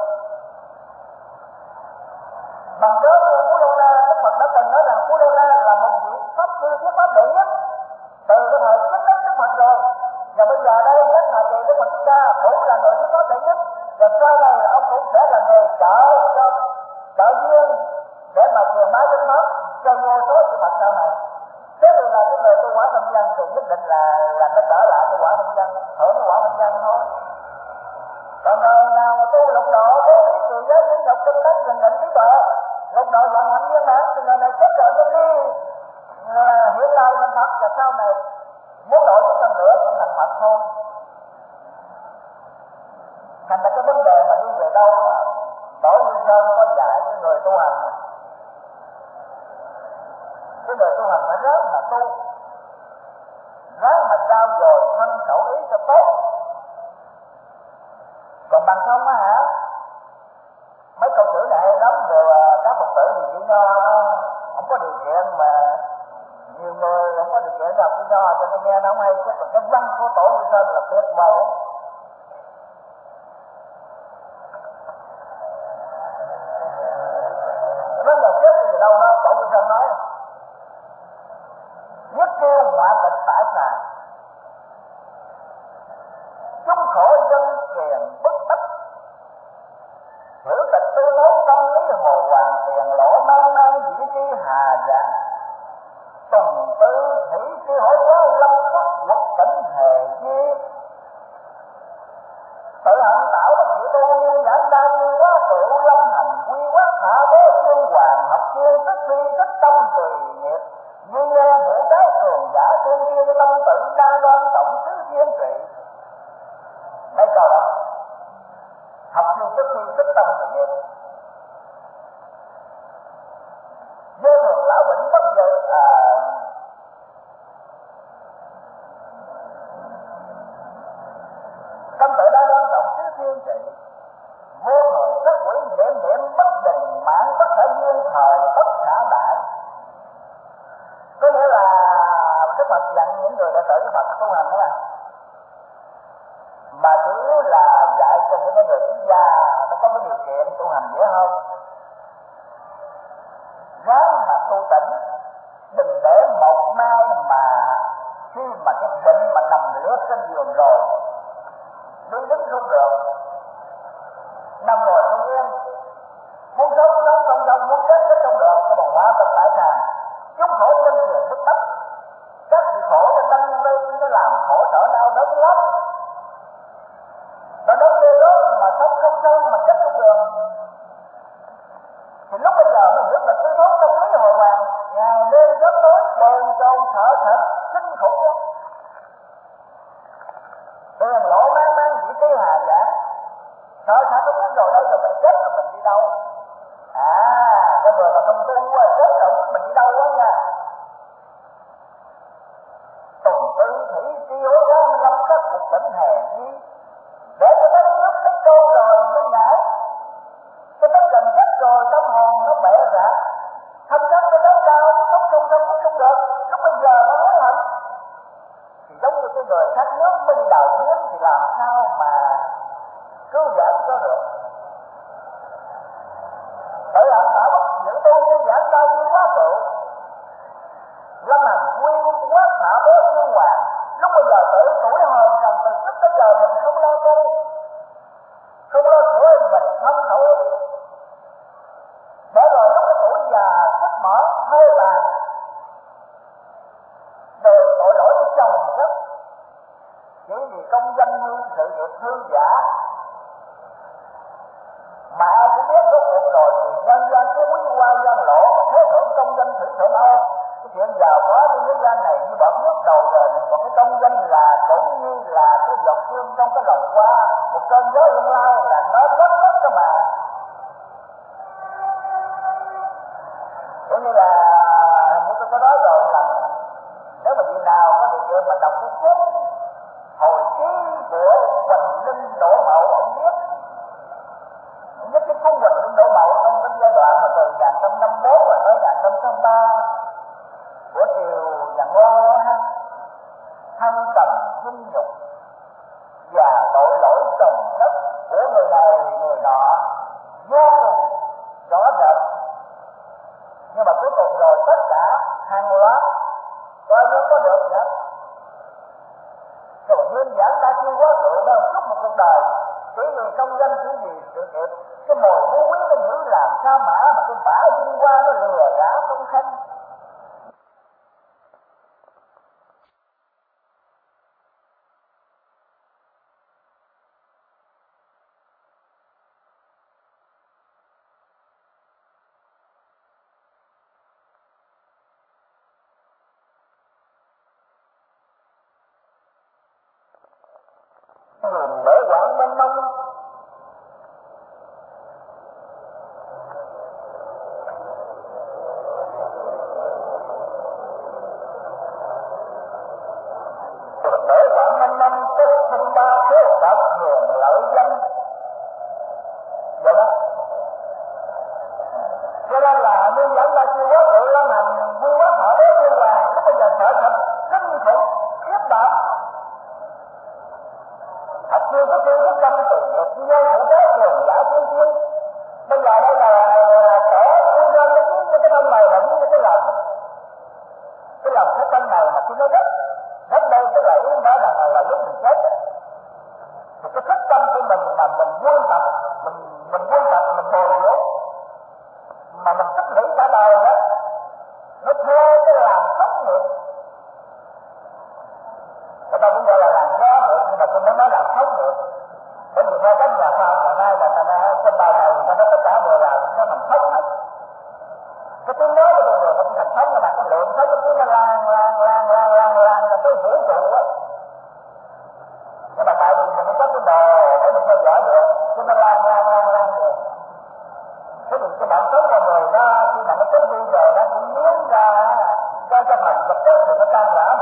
Bằng cớ như Phú Đô Na, Đức Phật đã từng nói rằng Phú Đô Na là một vị pháp sư thuyết pháp đệ nhất từ cái thời chính đức Đức Phật rồi, và bây giờ đây các thầy trì Đức Phật Thích Ca cũng là người thuyết pháp đệ nhất, và sau này ông cũng sẽ là người trợ duyên để mà truyền bá chánh pháp cho vô số chư Phật sau này. Thế thì là cái người tu quả thanh văn thì nhất định là nó trở lại cái quả thanh văn, hưởng cái quả thanh văn thôi. Còn người nào mà tu lục độ, bố thí trì giới, những độc tinh tấn, trình định trí tuệ, lục độ vận hạnh viên mãn, thì người này chết rồi nó đi hiện lai thành Phật, và sau này muốn đổi chúng thân nữa cũng thành Phật thôi. Thành ra cái vấn đề mà đi về đâu đó, Tổ Như Sơn có dạy cái người tu hành, cái người tu hành phải ráng mà tu, ráng mà trao dồi thân khẩu ý cho tốt. Còn bằng không á hả, mấy câu chữ này lắm rồi, các Phật tử thì chỉ nho không có điều kiện, mà nhiều người không có điều kiện nào chỉ nho cho nên nghe nó không hay. Chứ còn cái văn của Tổ Như Sơn là tuyệt vời lắm. Vấn đề chết thì đâu đó Tổ Như Sơn nói nhất kêu ngoại tịch tại xà, tuần tư thủy sư hỏi quá lâm quốc quật tỉnh hề duyên. Tự hận tạo bất diệu tu nguyên giảng đa chi quá tự lâm hành quy quá hạ bố xương hoàng học chuyên tức phi tức tâm tùy nghiệp. Duy nghe hữu cái cường giả tương thiên lâm tự đa đoan tổng sứ thiên trị. Mấy câu đó học chuyên tức phi tức tâm tùy nghiệp. Vô thường lão bệnh bất giờ tâm tự đa đoan tổng sứ thiên trị. Vô thường sắc quỷ niệm niệm bất định mãn bất khả duyên thời bất khả đại. Có nghĩa là Đức Phật dặn những người đệ tử Đức Phật tu hành đó mà chủ yếu là dạy cho những người xuất gia nó có cái điều kiện tu hành dễ hơn. Ráng mà tu tỉnh, đừng để một mai mà khi mà cái bệnh mà nằm lướt trên giường rồi đi đứng không được, nằm ngồi không yên, muốn sống không sống, muốn chết không được, cái bằng hóa tâm tại sàn, chúng khổ trên thuyền bức bách, các sự khổ cho tăng lên nó làm khổ sở đau đớn lắm, nó đớn ghê lớn mà sống không xong mà chết không được. Thì lúc bây giờ nó hiểu là tư thốn trong lý hồi hoàng, ngày đêm giấc tối bồn chồn sợ sệt kinh khủng lắm. Tiền lộ mang chỉ cái hà giả, sợ sệt nó biết rồi đây rồi mình chết rồi mình đi đâu? Cái người mà không tu quá chết rồi biết mình đi đâu đó nha. Tùng tư thủy tiêu ra lâm khắc một tỉnh hề nhi, để cho đất nước thấy câu rồi mới ngại. Cái tấm gần chết rồi tâm hồn nó bẻ rã, thâm chấp cái đớn đau, khóc không được. Lúc bây giờ nó hối hận thì giống như cái người khát nước mới đi đào giếng thì làm sao mà cứu vãn cho được. Tự hận tạo bất diệu tu nguyên giảng đa chi quá tự lâm hành quy quá hạ bố xương hoàng. Lúc bây giờ tự tuổi hồn rằng từ trước tới giờ mình không lo tu, không lo sửa mình thân khẩu ý, để rồi lúc cái tuổi già sức mỏi hơi tàn rồi tội lỗi với chồng rất chỉ vì công danh hương sự nghiệp hư giả mà ai cũng biết rốt cuộc rồi thì nhân gian cứ quý qua gian lộ mà thế thượng công danh thủy thượng âu. Cái chuyện giàu có trên thế gian này như bọt nước đầu giờ mình còn cái công danh là cũng như là cái giọt sương trong cái lòng hoa, một cơn gió lưng lao là nó rất cơ mà. Cũng như là hình như tôi có nói rồi là nếu mà vị nào có điều kiện mà đọc cái cuốn hồi ký của Hoành Linh Đỗ Mậu, ông viết cái cuốn Hoành Linh Đỗ Mậu trong cái giai đoạn mà từ 1954 và tới 1953 của triều nhà Ngô, thâm trầm vinh nhục và tội lỗi chồng chất của người này người nọ vô cùng rõ rệt. Nhưng mà cuối cùng rồi tất cả hàng loạt coi như có được gì hết. Rồi nguyên giảng đa chi quá tự đó suốt một cuộc đời chỉ vì công danh chỉ vì sự nghiệp, cái mồi phú quý nó giữ làm sao mà cái bả vinh qua nó lừa gã công khanh. Để quảng mênh mông tức thanh ba thế đạo hưởng lợi danh vậy đó. Cho nên là nguyên dẫn ta chưa quá tự lâm hành vui quá thở bế thiên hoàng. Lúc bây giờ sợ thật kinh khủng khiếp đảm thật chưa có tiêu thức tâm từ ngược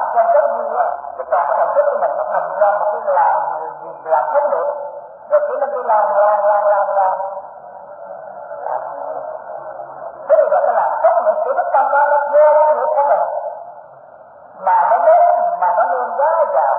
trong cái gì á, cái toàn cái thần thức của mình nó thành ra một cái làng khái niệm, rồi cứ nó cứ lan. Thế thì là cái làng khái niệm của đức tâm đó nó vô cái nghiệp của mình, mà nó đến mà nó luôn giá vào.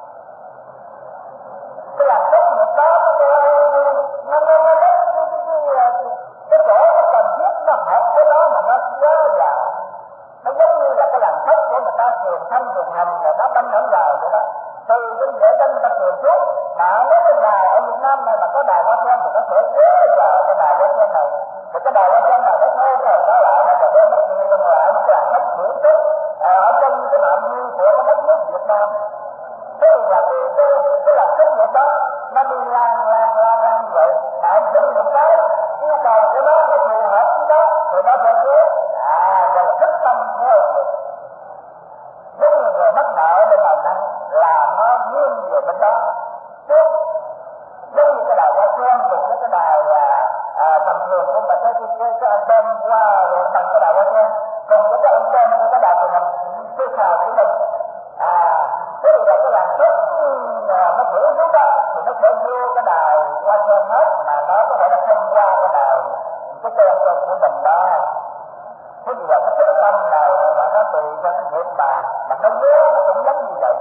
Cái làng khái niệm đó nó đến cái chỗ nó cần thiết, nó hợp với nó mà nó giá vào. Nó giống như là cái làng thất của người ta thường thanh thường hành rồi nó đâm ẩn vào vậy đó. Từ cái vệ tinh người ta thường xuống, mà nếu cái đài ở Việt Nam này mà có đài Hoa Sen thì có thể ghé vào cái đài Hoa Sen này. Thì cái đài Hoa Sen này nó thôi rồi trở lại nó rồi đem mất người bên ngoài nó cái làng thất chuyển xuất ở trong cái phạm vi của cái đất nước Việt Nam. Thế là cái làng thất vậy đó, nó đi lan như vậy, mà anh định một cái yêu cầu của nó phù hợp với nó thì nó phải ghé. Gọi là thức tâm của ông. Giống như người mắc nợ bên đầu năng là nó nghiêng về bên đó trước. Giống như cái đài Hoa Sen cùng với cái đài tầm thường của mà cái antên qua rồi bằng cái đài Hoa Sen cùng với cái antên của cái đài truyền hình siêu xào của mình. Thế thì là cái làng thức nó thử xuống đó thì nó sẽ vô cái đài Hoa Sen hết, mà nó có thể nó không qua cái đài cái antên của mình đó. Thế thì là cái thức tâm này mà nó tùy cho cái nghiệp mà nó nhớ nó cũng giống như vậy.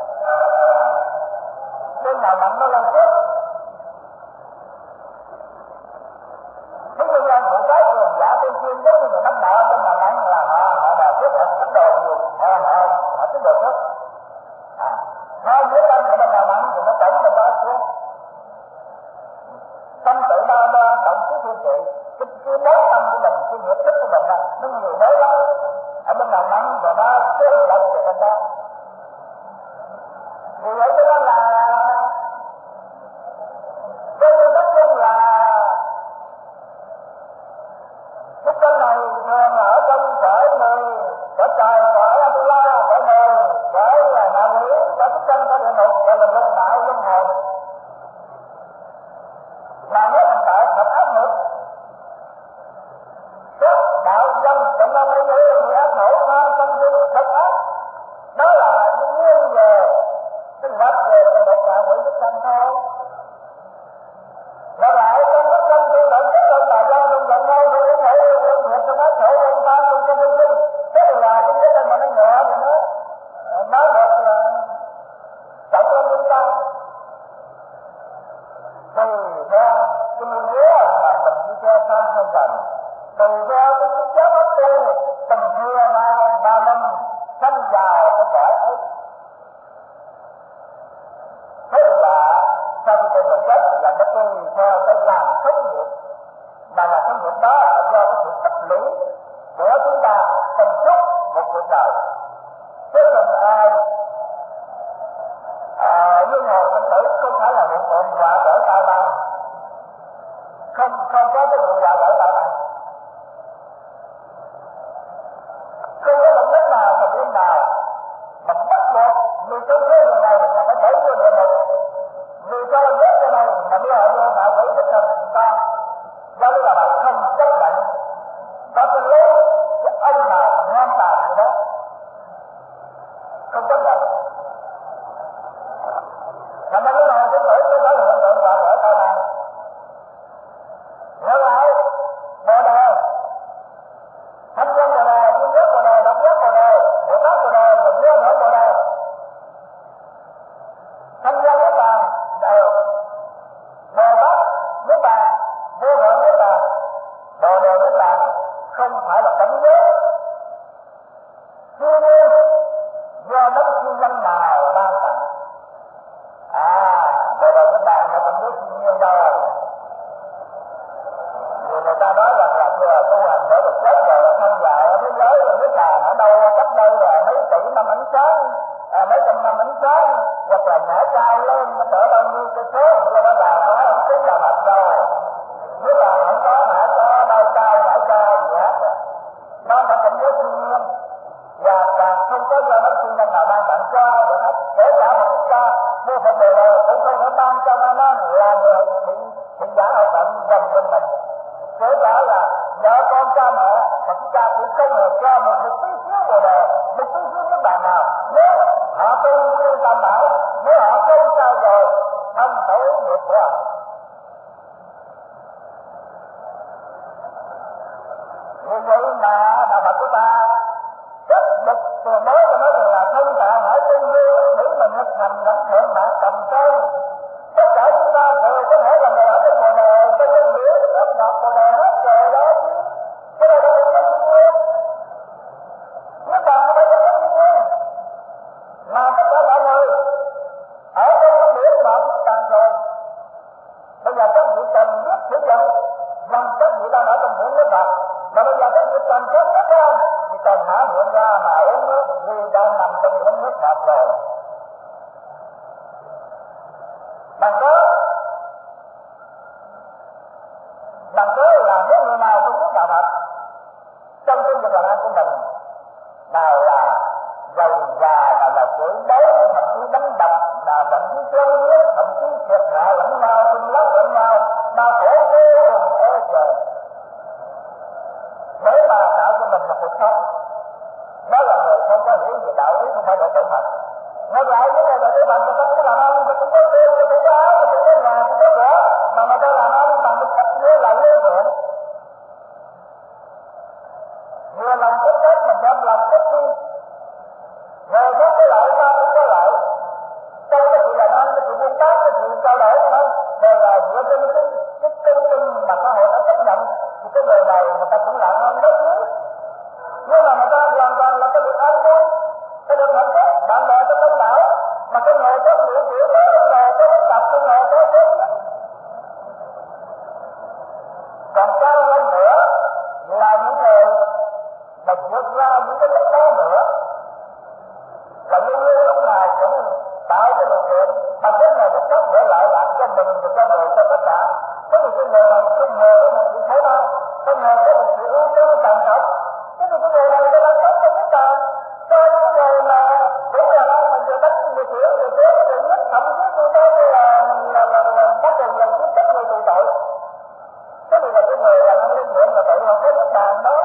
Bên nào nặng nó lên trước. Thế nguyên nhân của cái cường giả trên chuyên giống như người nắm nợ, bên nào nặng là họ đòi trước, họ tính đồ nhiều, họ tính đồ trước. Hai dưới tâm của bên nào nặng thì nó tổng bên đó xuống. Tâm tự đo tổng chí thiên trị. Cái mối tâm của mình, cái nghiệp thức của mình đó, nó nhiều mối lắm. Ở bên nào nặng rồi nó xương lệch về bên đó. Vì vậy cho nên là cái nguyên tắc chung là cái tâm này thường là ở trong cõi người, cõi trời, cõi Atula, cõi người, cõi là ngạ quỷ, cõi thức chân, cõi địa ngục, cõi là luân bại, luân hồi. Mà nếu mình tạo thật ác nghiệp, các đạo dân trong năm ấy người ác nổ mang tâm dung thật ác, đó là những nguyên về cái lập về địa ngục ngạ quỷ thức chân thôi. Và lại trong thức chân tôi đã biết trong đạo dân trong giận nhau tôi cũng nghĩ những việc trong ác khổ trong ta trong chân dung. Thế thì là cái vấn đề mà nó nhẹ thì nó được là tổng lên chúng ta. Tùy theo cái nguyên lý mà mình đi theo xa hay gần, tùy theo cái chức giáo pháp tu từng thưa ba năm sanh vào cái cõi ấy. Thế là sau khi con người chết là nó tùy theo cái làm không nghiệp, mà là không nghiệp đó là do cái sự tích lũy của chúng ta trong suốt một cuộc đời. Chứ không ai luân hồi sinh tử không phải là một bệnh họa gỡ tai ban, không có cái vụ họa gỡ tai ban, không có mục đích nào mà bên nào mà bắt buộc người trong thế người này mà phải đẩy vô địa ngục, người cho ghét cái này mà đưa họ vô tạo quỷ thức thần ta, đó là bà không chấp nhận có cái lối cái ông nào ngang tàn như đó, không chấp nhận. Mà nó nói cái tuổi tôi có hiện tượng và gỡ tai ban. Ngược lại, bồ đề, thanh văn bồ đề, nguyên giác bồ đề, độc giác bồ đề, bồ tát bồ đề, lục giác nữa bồ đề. Thanh văn niết bàn đều, bồ tát niết bàn, vô lượng niết bàn, bồ đề niết bàn không phải là cảnh giới. Tuy nhiên, do đấng siêu nhân nào ban tặng. Bồ đề niết bàn là cảnh giới siêu nhiên đâu. Vì người ta nói rằng là vừa tu hành để được chết rồi là thanh giải ở thế giới rồi niết bàn ở đâu cách đây là mấy tỷ năm ánh sáng, mấy trăm năm ánh sáng, hoặc là nhảy cao lên nó trở bao nhiêu cái số rồi nó làm nó không tính là mặt đâu. Niết bàn không có hả cho bay cao nhảy cao gì hết. Nó là cảnh giới siêu nhiên và càng không có do bất siêu nhân nào ban tặng cho được hết. Kể cả một chúng ta vô Phật Bồ Đề cũng không thể ban cho nó là người thị giả hậu tận dành bên mình. Kể cả là vợ con cha mẹ mà chúng ta cũng không hề cho một tí xíu Bồ Đề, một tí xíu niết bàn nào. Nếu họ họ tu nguyên tam bảo, nếu họ không trao dồi thân khẩu ý nghiệp của họ. Vì vậy mà đạo Phật của ta rất bực từ mới cho nói rằng là thân tạ hải tu vô thử mình thực hành lãnh thượng mạng cầm chân. Tất cả chúng ta đều có thể là người ở trên bồ đề, trên cái biển lớp ngọc bồ đề hết trời đó chứ. Cái này là một cái thiên nhiên. Nếu bạn không phải có cái thiên nhiên mà tất cả mọi người ở trên cái biển mà cũng càng rồi. Bây giờ các vị cần biết sử dụng rằng các vị đang ở trong biển nước bạc. Mà bây giờ các vị cần chống nước không thì cần há miệng ra mà uống nước vì đang nằm trong biển nước bạc rồi. Bằng cớ là nếu người nào không biết đạo Phật trong công việc làm ăn của mình, nào là giàu già, nào là chửi bới, thậm chí đánh đập, nào thậm chí chém giết, thậm chí thiệt hại lẫn nhau, tung lóc lẫn nhau, mà khổ vô cùng ê trời. Thế mà tạo cho mình một cuộc sống, đó là người không có hiểu về đạo lý, không phải đệ tử Phật. Ngược lại những người đệ tử Phật, người ta cũng làm ăn, người ta cũng có tiền, người ta cũng có áo, người ta cũng có nhà, cũng có cửa, mà người ta làm ăn bằng một cách như là lương thượng. Vừa làm cái chết mình đem làm cái chi, người không có lợi ta cũng có lợi. Trong cái sự làm ăn, cái sự buôn bán, cái sự trao đổi của nó đều là dựa trên cái kinh tinh mà xã hội đã chấp nhận, thì cái người này người ta cũng làm ăn rất nhiều. Nhưng mà người ta hoàn toàn là cái được an vui, cái được hạnh phúc, bạn bè cái tâm đạo, mà cái người có nhiều kiểu đó, cái người có bất tập, cái người có chết. Còn cao hơn nữa là những người mà vượt ra những cái lúc đó nữa, là luôn luôn lúc nào cũng tạo cái điều kiện bằng cái người rất tốt để lại lại cho mình và cho người cho tất cả. Thế thì cái người này không ngờ có một sự khổ đau, không ngờ có một sự ưu tư tàn tật. Thế thì cái người này đã làm tốt trong cái tàn cho những người mà cũng là ăn mà vừa đánh vừa chửi vừa chết vừa giết, thậm chí tôi nói là có trường là giết chết người tù tội. Thế thì là cái người làm ăn liên nguyện là tự không có nước bàn đó.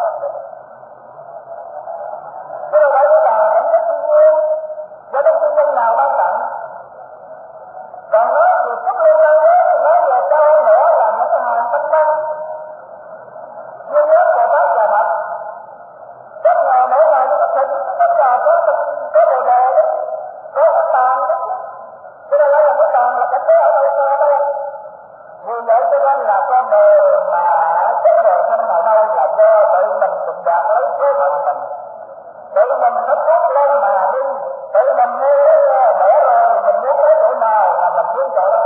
Thế là vậy là cảnh giới thiên nhiên do trong thiên nhân nào ban tặng. Còn nói về cấp lưu văn đó, nói về cao nữa là những cái hàng thanh văn duy nhất Bồ Tát là Phật. Các ngày mỗi ngày nó có thịt, tất cả có bồ đề đó, có cái tàn đó. Thế là đây là cái tàn là cảnh giới ở đâu xa đây. Vì vậy cho nên là con người mà cái đời thân ở đâu là do tự mình định đạt lấy số phận mình. Tự mình nó tốt lên mà đi, tự mình mua cái đẻ rồi, mình muốn tới chỗ nào là mình hướng chỗ đó.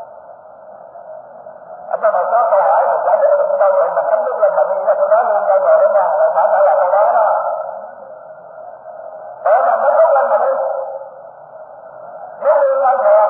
Ở trong này có câu hỏi mình giải thích được đâu vậy, mình không biết lên mà đi ra tôi nói luôn đây rồi đó nha, rồi phải là câu đó đó. Tự mình nó tốt lên mà đi. Nếu đi ngang thường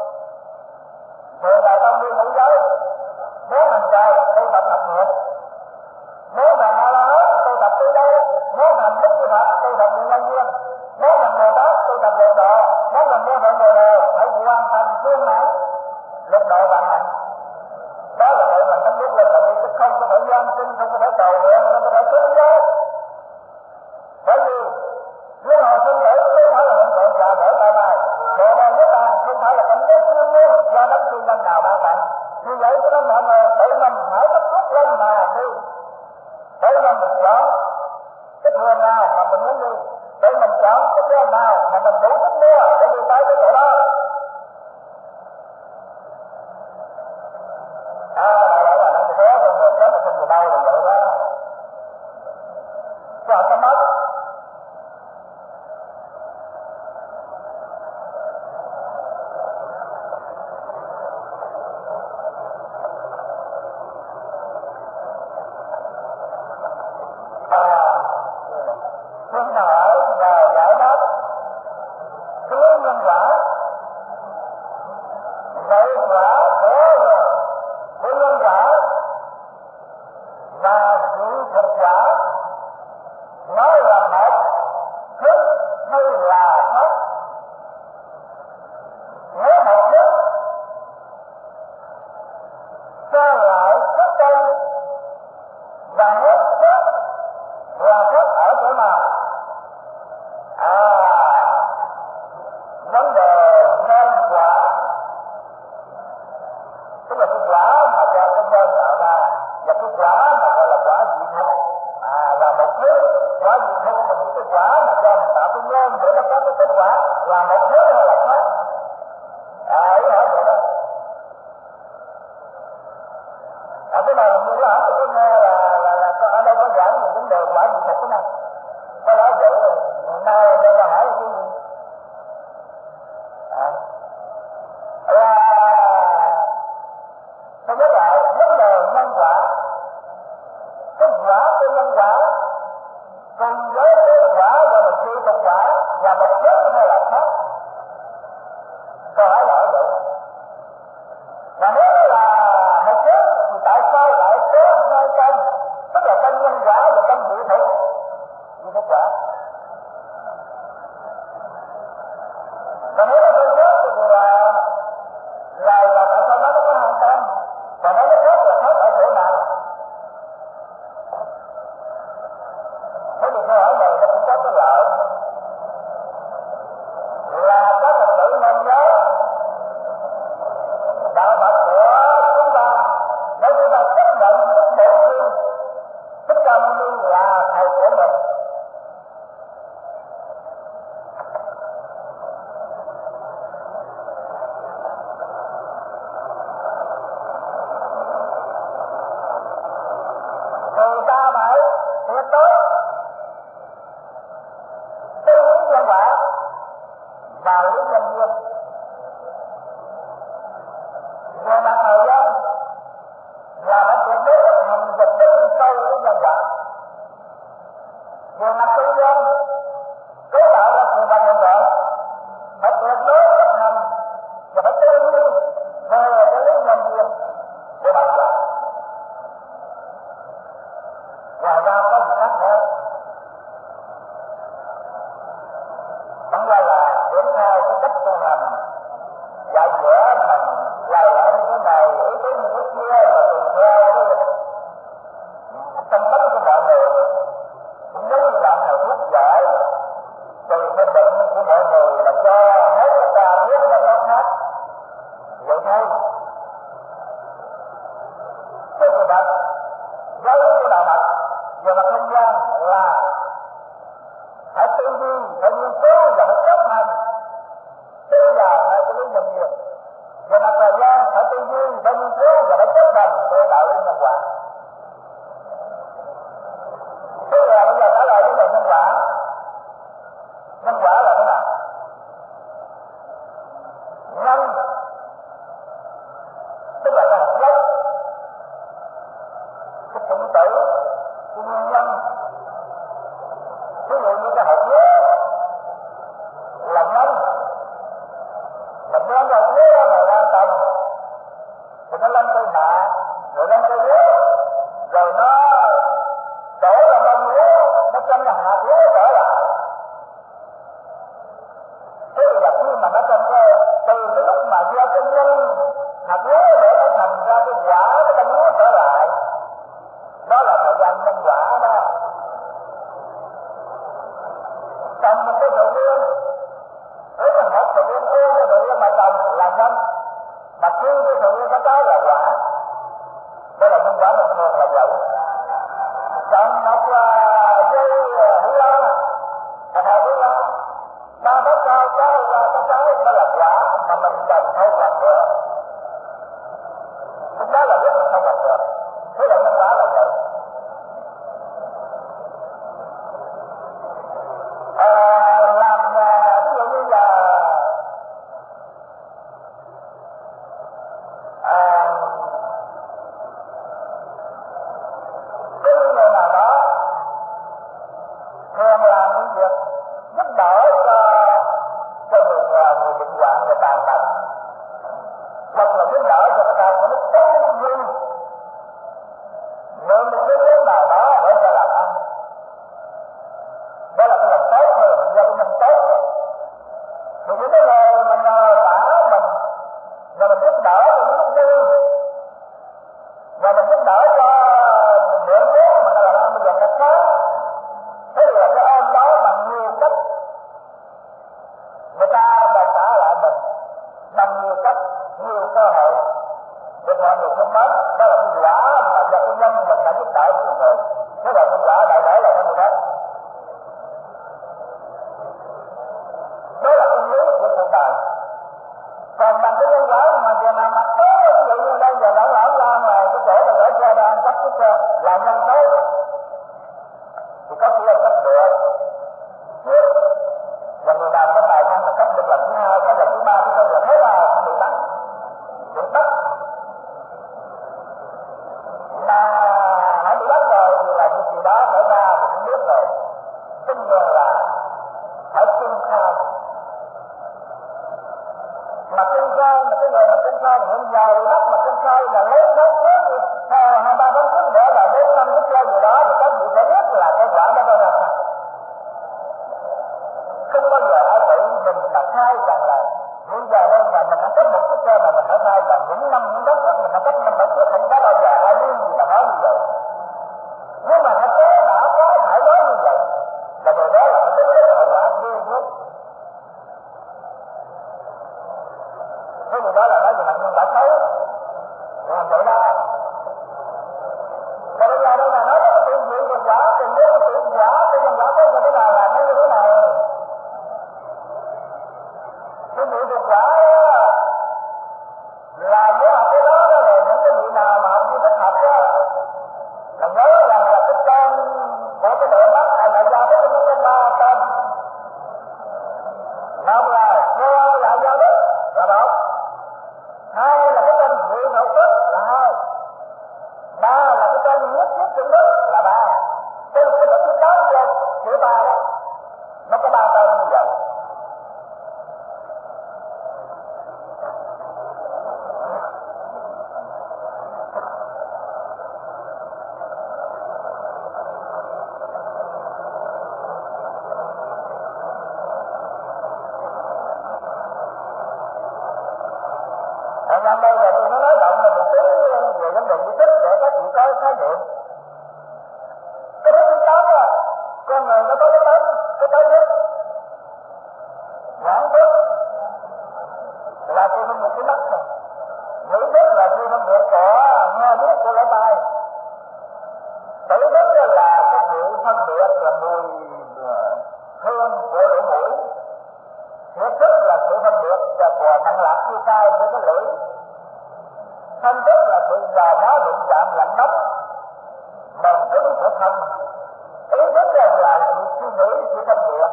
là tâm đi ngũ giới, muốn thành trời tu tập thập nguyện, muốn thành A La Hán tu tập tứ giới, muốn thành Đức Như Phật tu tập Địa Nhân Duyên, muốn thành Bồ Tát tu tập Lục Độ, muốn thành Vô Thượng Bồ Đề phải hoàn thành viên mãn Lục Độ vạn hạnh. Đó là tự mình không biết lên là đi, chứ không có thể gian sinh, không có thể cầu nguyện, không có thể cứng giới. Bởi vì luân hồi sinh tử không phải là hiện tượng là gỡ tay bài, Bồ Đề Niết Bàn không phải là cảnh giới siêu nhiên do đấng siêu nhân nào ban tặng. Vì vậy cho nên mọi người tự mình hãy cấp rút lên mà đi, tự mình chọn cái thuyền nào mà mình muốn đi, tự mình chọn cái xe nào mà mình đủ sức mua để đi tới cái chỗ đó. Là nó thế rồi người chết là không về đâu là vậy đó, chứ không có mất. Xin hỏi và giải đáp. Thứ kết quả là một thứ hay là khác? Ý hỏi vậy đó. Cái này như là tôi có nghe là ở đây có giảng về vấn đề quả vị thật thế nào? Có nói vậy rồi, hôm nay đây là hỏi cái gì? Là tôi nhớ lại vấn đề nhân quả, cái quả của nhân quả cùng với cái quả gọi là sự thực quả là một thứ hay là khác? Câu hỏi là ở vậy. Và nếu là một thứ thì tại sao lại có hai tâm, tức là tâm nhân quả và tâm vị thực quả? Và nếu nó không khác thì là tại sao nó có hai tâm? Và nếu nó khác là khác ở chỗ nào? Thế thì câu hỏi này nó cũng có cái lợi là các Phật tử nên nhớ đạo Phật của chúng ta, nếu chúng ta chấp nhận Đức Bổn Sư Thích Ca Mâu Ni là thầy của mình, thì ta phải tuyệt đối tư lý nhân quả và lý nhân duyên. Về mặt thời gian là phải tuyệt đối hành và tin sâu lý nhân quả. Về mặt tư gian cố tạo ra sự vật hiện tượng phải tuyệt đối thực hành và phải tư duy về cái lý nhân duyên của bản thân. Ngoài ra có gì khác nữa? Chẳng qua là triển khai cái cách tu hành dạy dỗ mình lời lẽ như thế này, ý tứ như thế kia, và tùy theo cái tâm tính của mọi người. Cũng giống như bạn thầy thuốc giải từ cái bệnh của mọi người mà cho hết tất cả biết nó khác vậy thôi. Cái sự thật giáo lý của đạo Phật về mặt không gian là phải tư duy, phải nghiên cứu và phải chấp hành tư là hai cái lý nhân duyên. Về mặt thời gian phải tư duy, phải nghiên cứu và phải chấp hành cái đạo lý nhân quả. Thế là bây giờ trả lời vấn đề nhân quả. Nhân quả là thế nào? Nhân tức là cái hạt gốc, cái chủng tử, cái nguyên nhân. Ví dụ như cái hạt lúa là nhân, mình đem vào lúa mà ra trồng thì nó lên cây mạ, rồi lên cây lúa, rồi nó đổ ra bông lúa, nó chăm là hạt lúa trở lại. Thế là khi mà nó trong cái từ cái lúc mà gieo cái nhân hạt lúa để nó thành ra cái quả cái bông lúa trở lại, đó là thời gian nhân quả đó. Trồng một cái sầu riêng, nếu mà hết sầu riêng ương cái sầu riêng mà trồng là nhân, mà khi cái sầu riêng có trái là quả, đó là nhân quả bình thường là vậy. Trồng một dây hữu lan, hạt hữu lan, ba bát cao trái có trái, đó là quả mà mình cần thu hoạch được. Đó là lúc mình thu hoạch được. Thế là nhân quả là vậy. Làm ví dụ như là cái người nào đó thường làm những việc giúp đỡ cho người bệnh hoạn, người tàn tật, hoặc là giúp đỡ cho người ta có đức tính như mượn một cái hướng nào đó để cho làm ăn. Đó là cái lòng tốt thôi, mình do cái nhân tốt. Thì những cái người mà nhờ vả mình, và mình giúp đỡ cho những lúc vui, và mình giúp đỡ cho mượn vốn mà ta làm ăn bây giờ cách khác. Thế là cái ơn đó bằng nhiều cách, người ta đền trả lại mình bằng nhiều cách, nhiều cơ hội để mọi người thương mến. Đó là cái quả mà do cái nhân mình đã giúp đỡ mọi người. Thế là cái quả đại để là cái gì đó. mà cái người mà kinh sai hiện giàu lắm mà kinh sai là lấy tháng trước hai ba tháng trước để là 4 năm cái chơi gì đó thì các vị phải biết là cái quả đó ra sao. Không bao giờ ai tự mình là sai rằng là bây giờ đây mà mình đã cấp một cái cơ mà mình phải sai là những năm những tháng trước mình đã cấp năm bảy trước không có bao giờ ai biết gì mà nói như vậy. Nhưng mà thực tế đã có phải nói như vậy là điều đó là cái hậu quả ghê gớm. Cái điều đó là nói về mặt nhân quả xấu làm vậy đó. Và bây giờ đây là nói cái chuyện gì nhân quả thì nếu cái chuyện quả cái nhân quả xấu như thế nào là nó như thế này. Cái chuyện nhân quả là nếu học cái đó là những cái vị nào mà học như thích học đó là nhớ rằng là cái tên của cái đội mắt hay là do cái ba tên. Một là cô là do đức là một, hai là cái tên vị hậu đức là hai, ba là cái tên nhất thiết trung đức là ba. Cái đức thứ tám vô chữ ba đó nó có ba tên như vậy. Hôm nay là tôi nói rộng là một tí về vấn đề di tích để các chị có khái niệm. Cái thứ 8 là con người nó có cái tánh nhất. Nhãn thức là sự phân biệt của mắt này. Ngữ thức là sự phân biệt của nghe biết của lỗ tai. Tử thức là cái sự phân biệt là mùi hương của lỗ mũi. Huyết thức là sự phân biệt của năng lạc như tai với cái lưỡi. Thân thức là sự dò mó đụng chạm lạnh nóng màu cứng của thân. Ý thức là sự suy nghĩ, sự phân biệt.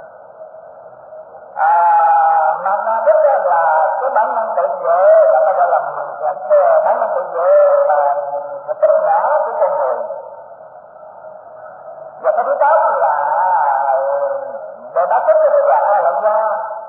Mà thức là cái bản năng tự vệ, ta gọi là bản năng tự vệ và tất ngã của con người. Và cái thứ 8 là về đá thức tức là ai là da.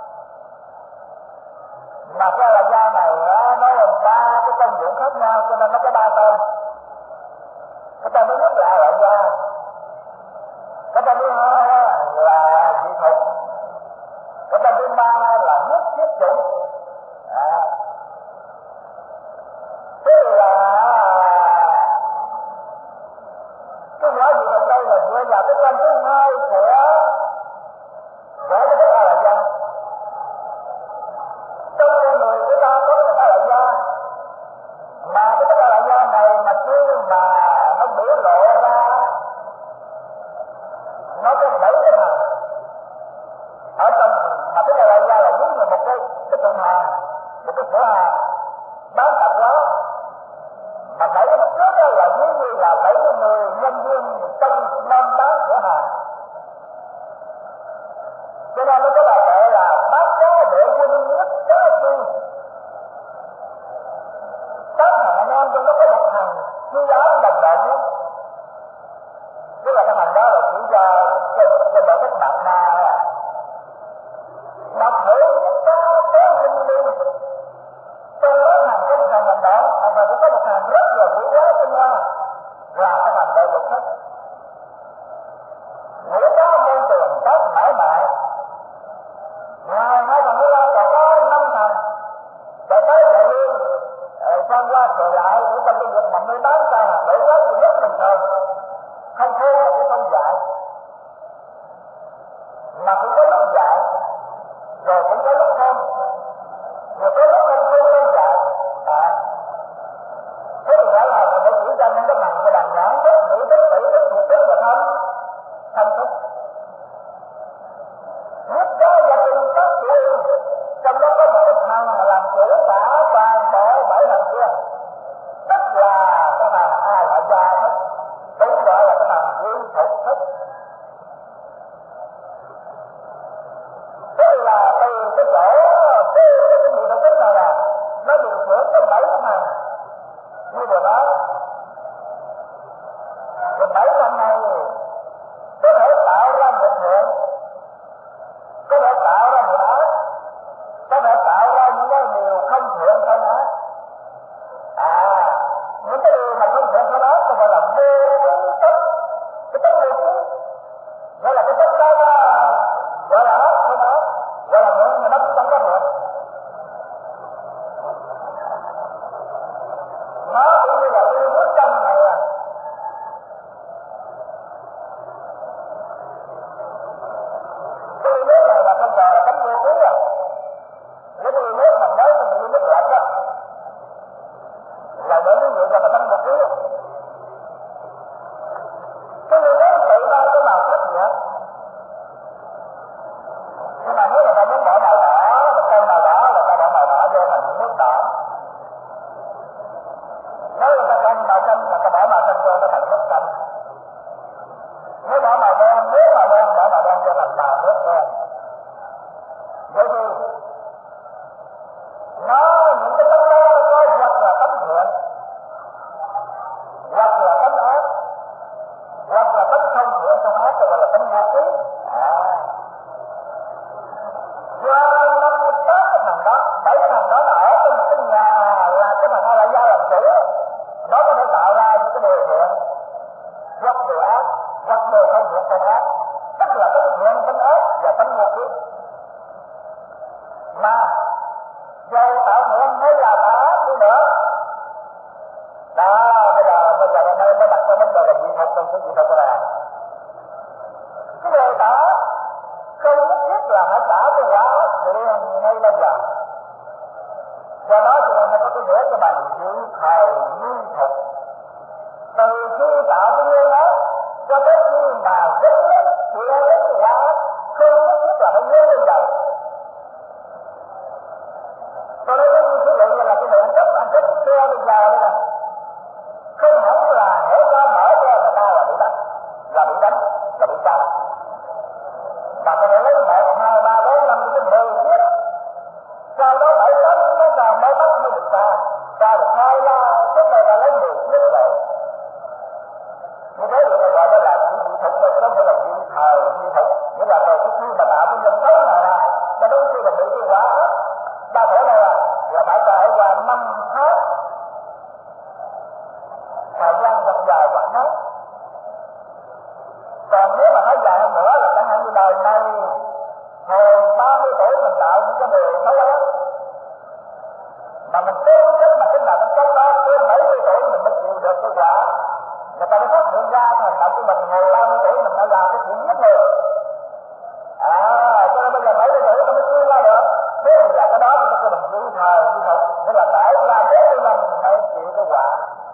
Mà cái là da này nó là ba cái công dụng khác nhau cho nên nó có ba tên. Cái tên thứ nhất là loại da, cái tên thứ hai là dị thục, cái tên thứ ba là nhất thiết chủng. Tức là cái loại dị thục đây là dựa vào cái tên thứ hai của cái tức là loại da. Trong con người của ta có cái tức là loại da, mà cái tức là loại da này mà khi mà nó biểu lộ ra nó có 7 cái hàng ở trong, mà tức là loại da là giống như một cái cửa hàng, một cái cửa hàng bán tạp hóa, mà 7 cái trước đó là giống như là 7 cái người nhân viên trong năm bán cửa hàng. Cho nên nó có bài kệ là bác giá đệ quân nhất giá chi. 8 thằng anh em trong đó có một thằng chú giáo đồng đội nhất. Tức là cái thằng đó là chỉ cho đội cách mạng Nga. Đọc thử nhất giá có linh đi. Trong đó thằng có một thằng đồng đội, và cũng có một thằng rất là quý giá trong Nga là cái thằng đội luật hết. Nghĩa đó môi trường các mãi mãi. Ngoài hai thằng đó ra còn có 5 thằng. Rồi tới đại lương sang qua trở lại để trong cái việc mà 18 ca hàng lễ rất thì rất bình thường, không khô mà cũng không dại, mà cũng có lúc dại rồi cũng có lúc không, rồi có lúc không khô không dại. Thế thì phải là mình phải chỉ ra những cái bằng cho bằng nhãn thức, ngữ thức, tử thức, nghiệp thức và thân thức. Nhất có gia đình các chủ, trong đó có một cái thằng làm chủ cả toàn bộ 7 thằng kia, tức là cái thằng ai là gia thức, đúng gọi là cái thằng quy thục thức. Tức là từ cái chỗ cái vị thục thức này nè, nó điều khiển cái 7 cái thằng như vừa nói. Rồi 7 thằng này có thể tạo ra một hiện, có thể tạo ra một ác, có thể tạo ra những cái điều không bởi cái thằng đó nó ở trong cái nhà là cái thằng lại gia làm chủ, nó có thể tạo ra những cái điều thiện hoặc điều ác hoặc điều không thiện không ác, tức là tính thiện tính ác và tính vô kiếp. Mà dầu tạo thiện hay là tạo ác đi nữa đó, bây giờ đây mới đặt ra vấn đề là dị thực. Trong cái dị thực là cái người tạo ác không nhất thiết là phải tạo cái quả ác liền ngay bây giờ. Do đó cho nên có cái nghĩa cho bằng chữ thời như thực. Từ khi tạo cái nguyên ác cho tới khi mà dính đến chịu đến cái quả ác không nhất thiết là phải nhớ bây giờ. Tôi nói với quý vị là cái người anh chấp xe bây giờ đây nè, không hẳn là hễ ra mở cho người ta là bị đánh, là bị đánh, mà có thể lấy 1, 2, 3, 4, 5 đến 10 chiếc, sau đó 7, 8 mấy càng mới bắt như người ta được 2 la, trước này là lấy 10 chiếc rồi. Như thế thì gọi đó là chữ dị thực, chứ không phải là chữ thời dị thực. Nghĩa là từ cái khi mà tạo cái dân xấu này nè, cho đến khi mà bị cái quả đa khổ này là phải trải qua 5 tháng thời gian hoặc dài hoặc ngắn. Còn nếu mà nói dài hơn nữa là chẳng hạn như đời này hồi 30 tuổi mình tạo những cái điều xấu ác mà mình cố chết mà cái nào cũng tốt đó, tới 70 tuổi mình mới chịu được cái quả. Người ta mới phát hiện ra cái hành động của mình hồi 30 tuổi mình đã làm cái chuyện giết người. Cho nên bây giờ 70 tuổi ta mới chưa ra được. Thế thì là cái đó thì cái mình chịu thời như thật, nghĩa là trải qua 40 năm mình mới chịu cái quả.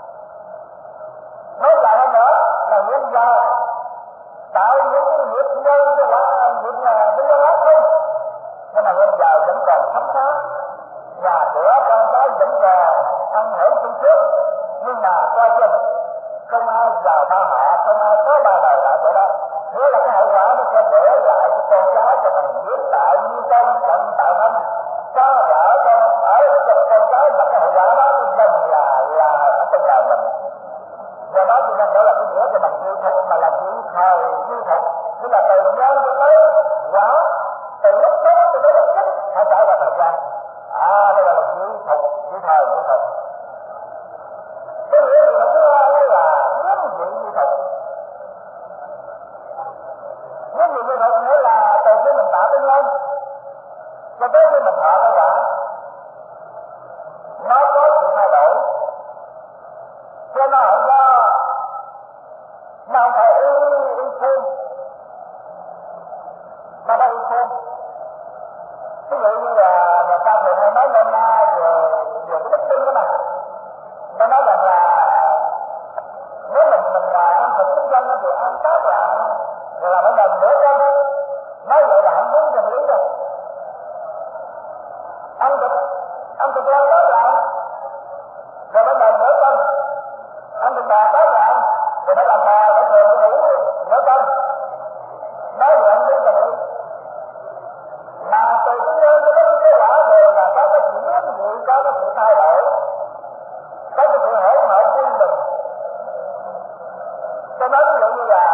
Nói lại hơn nữa là nguyên do tạo những cái nghiệp nhân cho quả nghiệp cái nhân ác không, nhưng mà bây giờ vẫn còn thấm thá, nhà cửa con cái vẫn còn ăn hưởng sung sướng, nhưng mà coi chừng không ai vào ba họ, không ai có ba đời lại vậy đó. Thế là cái hậu quả nó sẽ để lại cái con cái cho mình biến tại như con trận tạo thân, có vợ con ở trong con cái mà cái hậu quả đó nó dần là ở trong đời mình. Do đó thì nên đó là cái nghĩa cho mình chịu thực, mà là chịu thời như thực, nghĩa là từ nhân cho tới quả, từ lúc sống cho tới lúc chết phải trải qua thời gian. Đây là chịu thực, chịu thời như thực. Cái nghĩa gì thứ hai là biến dị như thực. Biến dị như thực nghĩa là từ khi mình tạo cái nhân cho tới khi mình thọ cái quả, nó có sự thay đổi. Cho nó không có, nó không phải y khuôn, nó đã y khuôn. Ví dụ như là người ta thường hay nói lên về cái đức tin đó mà, nó nói rằng là nếu mình là ăn thực kinh doanh thì ăn tác lại rồi là phải đền nửa cân, nói vậy là không đúng chân lý đâu. Ăn thực lâu tác lại rồi phải đền nửa cân, ăn thực bò tác lại rồi phải làm bò để thường cho đủ nửa cân, nói vậy không đúng chân lý. Mà từ cái nhân cho đến cái quả đều là có cái sự biến dị, có cái sự thay đổi, có cái sự hỗn hợp vui mừng. Tôi nói ví dụ như là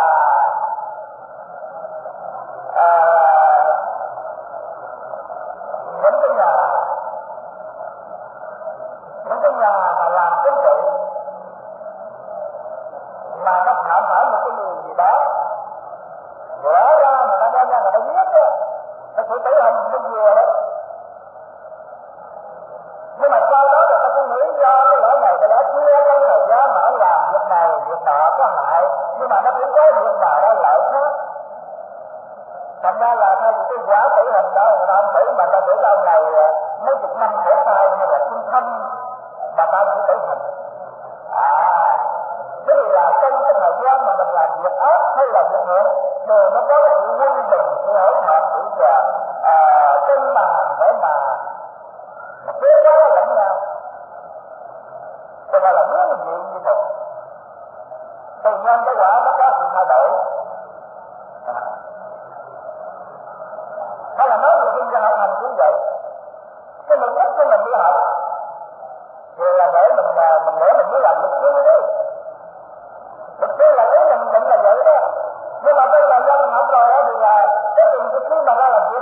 những cái nhà mà làm chính trị mà nó phạm phải một cái điều gì đó, gỡ ra người ta đem ra người ta giết đó, nó sẽ tử hình nó vừa đó. Nhưng mà sau đó người ta cũng nghĩ do cái lỗi này cái lỗi kia, trong thời gian mà ông làm việc này việc nọ có hại, nhưng mà nó cũng có việc nào đó lợi khác. Thành ra là thay vì cái quả tử hình đó người ta không tử, mà ta tử ra ông này mấy chục năm khổ sai như là trung thân mà ta chỉ tử hình. Thế thì là trong cái thời gian mà mình làm việc ác hay là việc thiện đều nó có sự vui mừng, sự hỗn hợp, sự cân bằng để mà chế hóa lẫn nhau. Cho nên là biến dị như thực. Từ nhân tới quả nó có sự thay đổi. Hay là nói về thiên gia học hành cũng vậy. Cái mục đích của mình đi học thì là để mình muốn làm luật sư đi. Luật sư là ý mình định là vậy đó. Nhưng mà bây giờ do mình học rồi đó thì là cái khi mà ra làm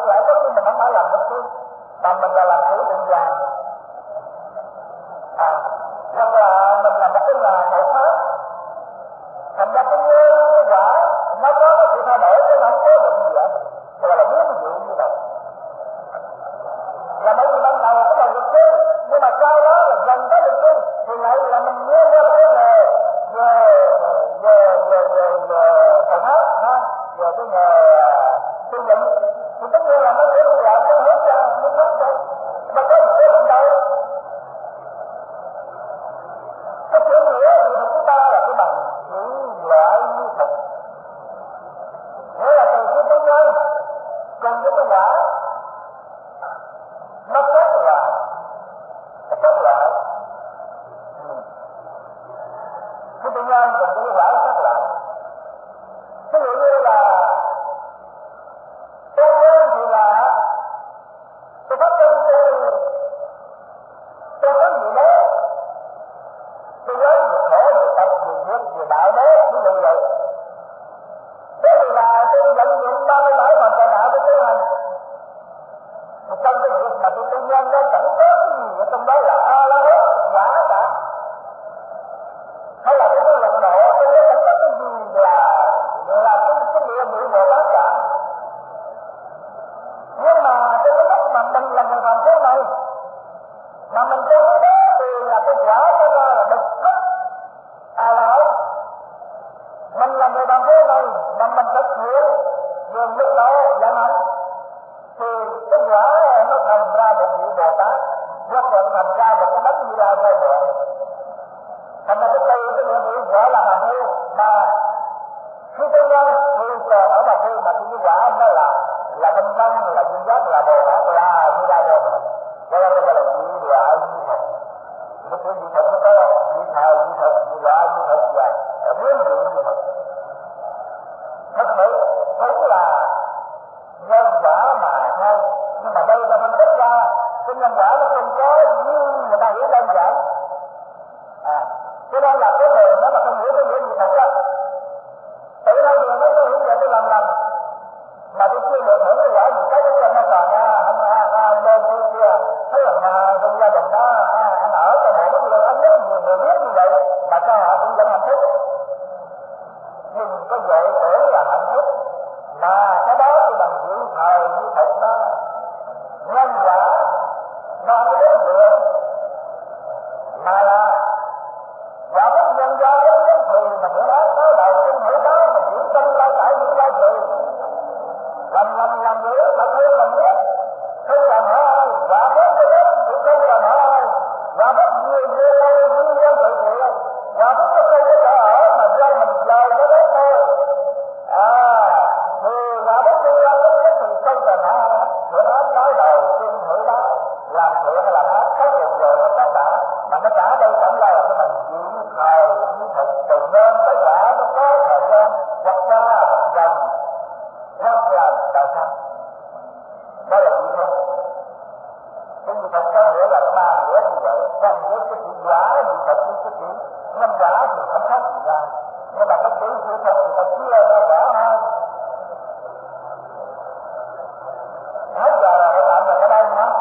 mình là người phàm phu này, mà mình tu cái đó thì là cái quả nó ra là bực tức lợi. Mình là người phàm phu này mà mình thực hiện đường lúc đó dẫn hạnh thì cái quả nó thành ra một vị Bồ Tát, hoặc là thành ra một cái đấng Như Lai vô lượng. Thành ra cái niệm vị gọi là phàm phu, mà khi tu nhân thì còn ở phàm phu, mà cái quả nó là bình tâm, là duy giác, là Bồ Tát, là Như Lai vô lượng. Cho nên đây là vị loại duy thực. Cái chữ duy thực nó có duy thời, duy thực, duy loại, duy thực và biến vị duy thực. Thật sự cũng là nhân quả mà thôi, nhưng mà đây ta phân tích ra cái nhân quả nó không có như người ta hiểu đơn giản. Cho nên là cái người nó mà không hiểu cái nghĩa gì thật á, tự nói chuyện nó hiểu về cái lần mà tôi chưa được hiểu cái quả gì cái chân nó còn anh lên tôi kia thấy là trong gia đình đó anh ở trong một cái người anh biết nhiều người biết như vậy mà sao họ cũng vẫn hạnh phúc. Nhưng có vậy tưởng là hạnh phúc mà cái đó thì bằng chữ thời như thật đó, nhân quả nó không có đến dựa mà là quả phúc nhân do đến thì mà bữa đó có đầu trên mũi đó mà chỉ tâm la cải những la trừ làm dữ mà thương mình biết không cần hỏi ai, quả phúc cái đó cũng không cần hỏi ai, quả phúc nhiều vô lâu nguyên nhân tự thiện, quả phúc nó không có chỗ ở mà do mình lời nó đến thôi. Thì quả phúc như là cái thì không cần hỏi ai, bữa đó nói đầu trên mũi đó làm thiện hay làm ác hết cùng rồi nó tất cả, mà nó cả đây chẳng là cái mình chịu thời như thực từ nên tới quả nó có thời gian hoặc ra một dần hoặc là đời sau. Đó là gì thôi. Cái gì thật có nghĩa là ba nghĩa như vậy, còn với cái chữ quả gì thật với cái chữ nhân quả thì không khác gì ra, nhưng mà cái chữ sự thật thì ta chia ra rõ hơn. Hết giờ rồi các bạn ở đây nữa.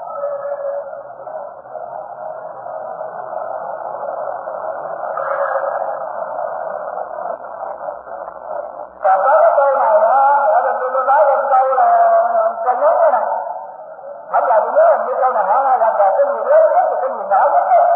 Còn có cái câu này đó, ở bên tôi nói lên câu là câu nhớ thế này. Không là tôi nhớ là như câu này hỏi là cái gì lớn nhất và cái gì nhỏ nhất đó.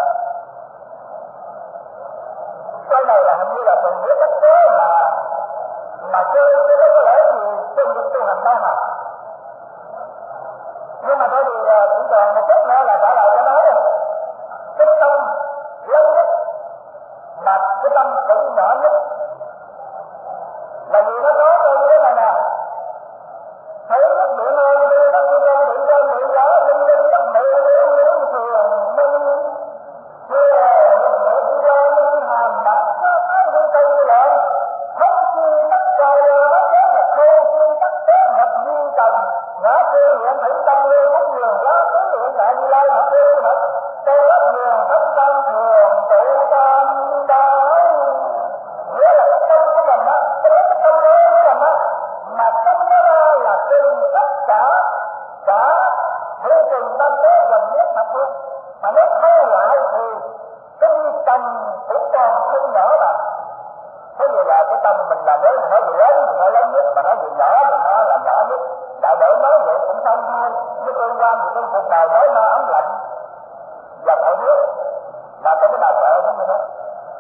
Câu này là hình như là từng biết cách chế mà chơi chứ nó có lẽ gì trong việc tu hành đâu mà. Nhưng mà thôi thì cũng còn một chút nữa là trả lời cho nó rồi. Cái tâm lớn nhất mà cái tâm cũng nhỏ nhất là vì nó có câu như thế này nè: thấy nhất biển ơi đi đất như con thị dân thị giá linh linh đất mẹ liễu liễu thường minh chưa một mẹ cho linh hàm bạc áo đi cây như lợn không chi tất trời hết giá một khô chi tất tế nhập duy trần ngã tư nguyện thủy tâm lưu muốn nhường giá tứ nguyện đại như lai hợp lưu thật tôi đất nhường thánh tâm thường tụ tam đái. Nghĩa là cái tâm của mình á, cái tâm lớn của mình á, mà tâm nó ra là từng tất cả vô cùng tâm tế gần nhất thật luôn, mà nó thay lại thì cái tâm cũng còn không nhỏ bằng. Thế vậy là cái tâm mình là nếu mà nó vừa lớn thì nó lớn nhất, mà nó vừa nhỏ thì nó là nhỏ nhất. Đạo đỡ nói vậy cũng không thôi, cái tương quan thì trong cuộc đời nói nó ấm lạnh và tội nước mà tôi cái đạo sợ nó như thế.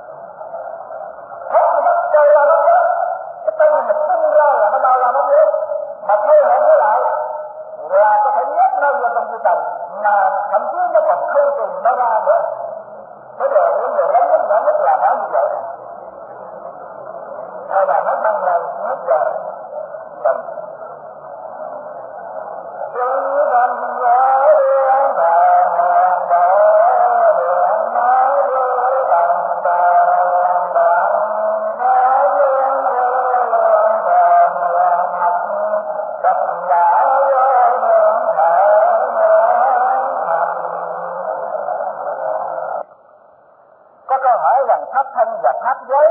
Hết cái đất trời là nó nhớ, cái tâm mình tung ra là nó đau là nó nhớ, mà thay hợp với lại là có thể nhét nó vô trong cái tầng mà thậm chí nó còn không tìm nó ra nữa. Thế rồi những người lớn nhất nhỏ nhất là nó như vậy. Hay là nó tăng lên hết giờ tầm chúng thành nhớ đường thờ đỡ đường nói với bằng bằng bằng nói dương dương thờ mặt tập giả với đường thờ có câu hỏi rằng pháp thân và pháp giới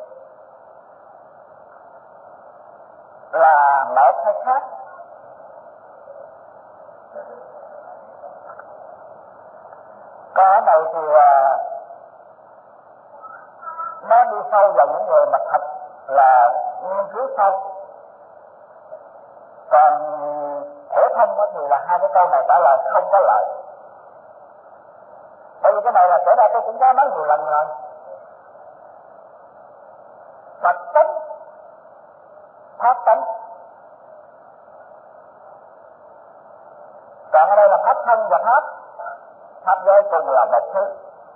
là một hay khác? Còn ở đây thì nó đi sâu vào những người mà thật là nghiên cứu sâu. Còn thể thông thì là hai cái câu này trả lời không có lợi. Bởi vì cái này là kể ra tôi cũng có nói nhiều lần rồi. Phật tánh, pháp tánh. Còn ở đây là pháp thân và pháp giới cùng là một thứ.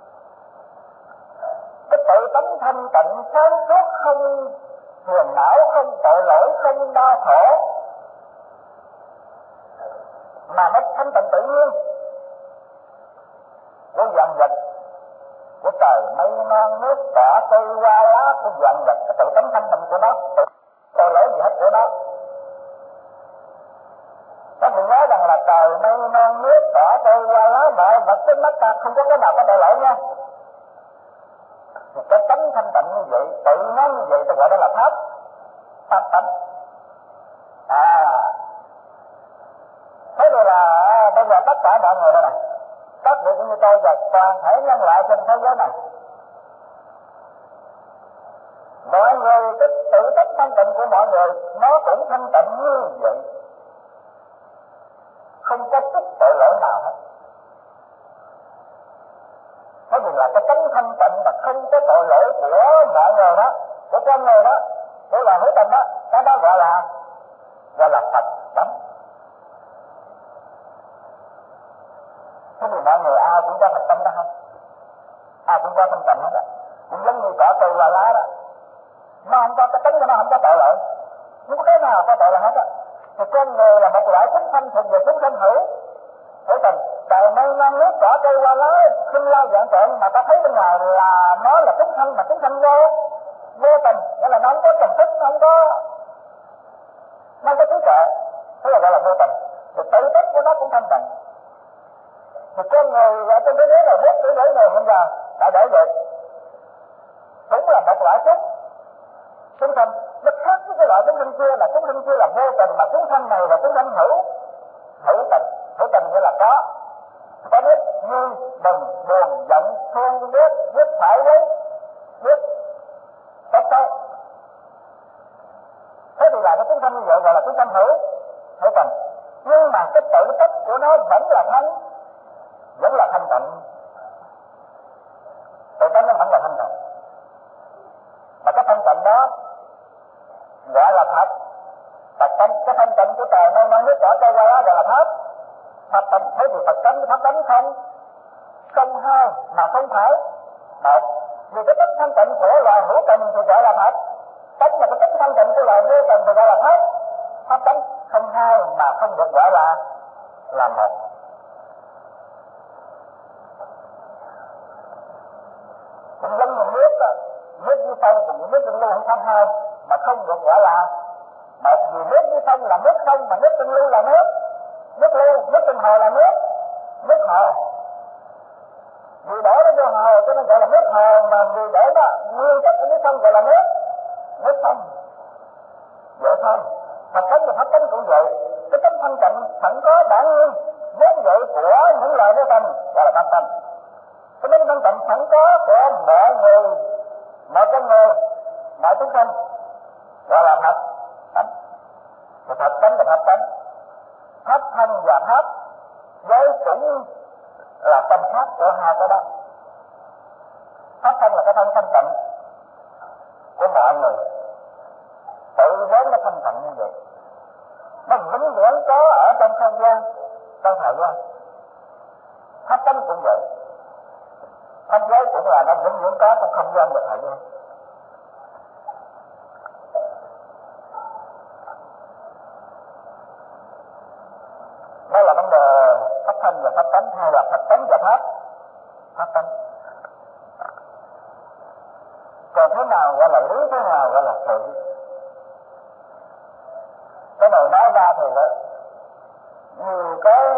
Cái tự tánh thanh tịnh sáng suốt, không phiền não, không tội lỗi, không đau khổ, mà nó thanh tịnh tự nhiên của vạn vật, của trời mây non nước cỏ cây hoa lá của vạn vật. Cái tự tánh thanh tịnh của nó, tội lỗi gì hết của nó. Các vị nói rằng là trời mây non nước cỏ cây hoa lá mọi vật trước mắt ta không có cái nào có tội lỗi nha. Thì cái tánh thanh tịnh như vậy, tự nó như vậy ta gọi đó là pháp tánh. Thế thì là bây giờ tất cả mọi người đây này, các vị cũng như tôi và toàn thể nhân loại trên thế giới này, mọi người cái tự tánh thanh tịnh của mọi người nó cũng thanh tịnh như vậy, không có chút tội lỗi nào hết. Thế thì là cái tánh thanh tịnh mà không có tội lỗi của mọi người đó, của con người đó, của loài hữu tình đó, cái đó gọi là Phật tánh. Thế thì mọi người ai cũng có Phật tánh đó không? Ai cũng có thanh tịnh hết á, cũng giống như cỏ cây hoa lá đó, nó không có cái tánh của nó không có tội lỗi, không có cái nào có tội lỗi hết á. Thì con người là một loại chúng sanh thuộc về chúng sanh hữu tình. Trời mây non nước cỏ cây hoa lá không lao dạng trộn mà ta thấy bên ngoài là nó là chúng sanh, mà chúng sanh vô tình, nghĩa là nó không có trần thức, nó không có trí tuệ, thế là gọi là vô tình. Thì tự tính của nó cũng thanh tịnh. Thì con người ở trên thế giới này biết tới đời này hiện giờ đã để vậy, cũng là một loại chúng sanh. Nó khác với cái loại chúng sanh kia, là chúng sanh kia là vô tình, mà chúng sanh này là chúng sanh hữu tình. Hữu tình nghĩa là có biết như mừng buồn giận thương biết phải lấy, biết tốt xấu. Thế thì là cái chúng sanh như vậy gọi là chúng sanh hữu tình. Nhưng mà cái tự tánh của nó vẫn là thanh tịnh. Tự tánh nó vẫn là thanh tịnh. Mà cái thanh tịnh đó gọi là Phật tánh. Cái thanh tịnh của trời mây non nước cỏ cây hoa lá gọi là pháp tánh. Thế thì Phật tánh, pháp tánh không hai mà không phải một. Vì cái tánh thanh tịnh của loài hữu tình thì gọi là Phật tánh, mà cái tánh thanh tịnh của loài vô tình thì gọi là pháp tánh. Không hai mà không được gọi là một. Cũng giống như nước dưới sông cùng nước trên lưu không hai mà không được gọi là một. Vì nước dưới sông là nước sông, mà nước trên lưu là nước lưu, nước trên hồ là nước hồ. Vì đổ nó vô hồ cho nên gọi là nước hồ, mà vì để nó nguyên chất ở dưới sông gọi là nước sông. Vậy thôi. Phật tánh và pháp tánh cũng vậy. Cái tánh thanh tịnh sẵn có bản nguyên vốn vậy của những loài vô tình gọi là pháp tánh. Cái tánh thanh tịnh sẵn có của mọi người, mọi con người, mọi chúng sanh gọi là Phật tánh. Thì Phật tánh và pháp tánh, pháp thân và pháp giới cũng là tâm pháp của hai cái đó. Pháp thân là cái thân thanh tịnh của mọi người, tự vốn nó thanh tịnh như vậy, nó vĩnh viễn có ở trong không gian, trong thời gian. Pháp tánh cũng vậy, pháp giới cũng là nó vĩnh viễn có trong không gian và thời gian. Đó là vấn đề pháp thân và pháp tánh, hay là Phật tánh và pháp tánh. Còn thế nào gọi là lý, thế nào gọi là sự? Cái này nói ra thì nhiều cái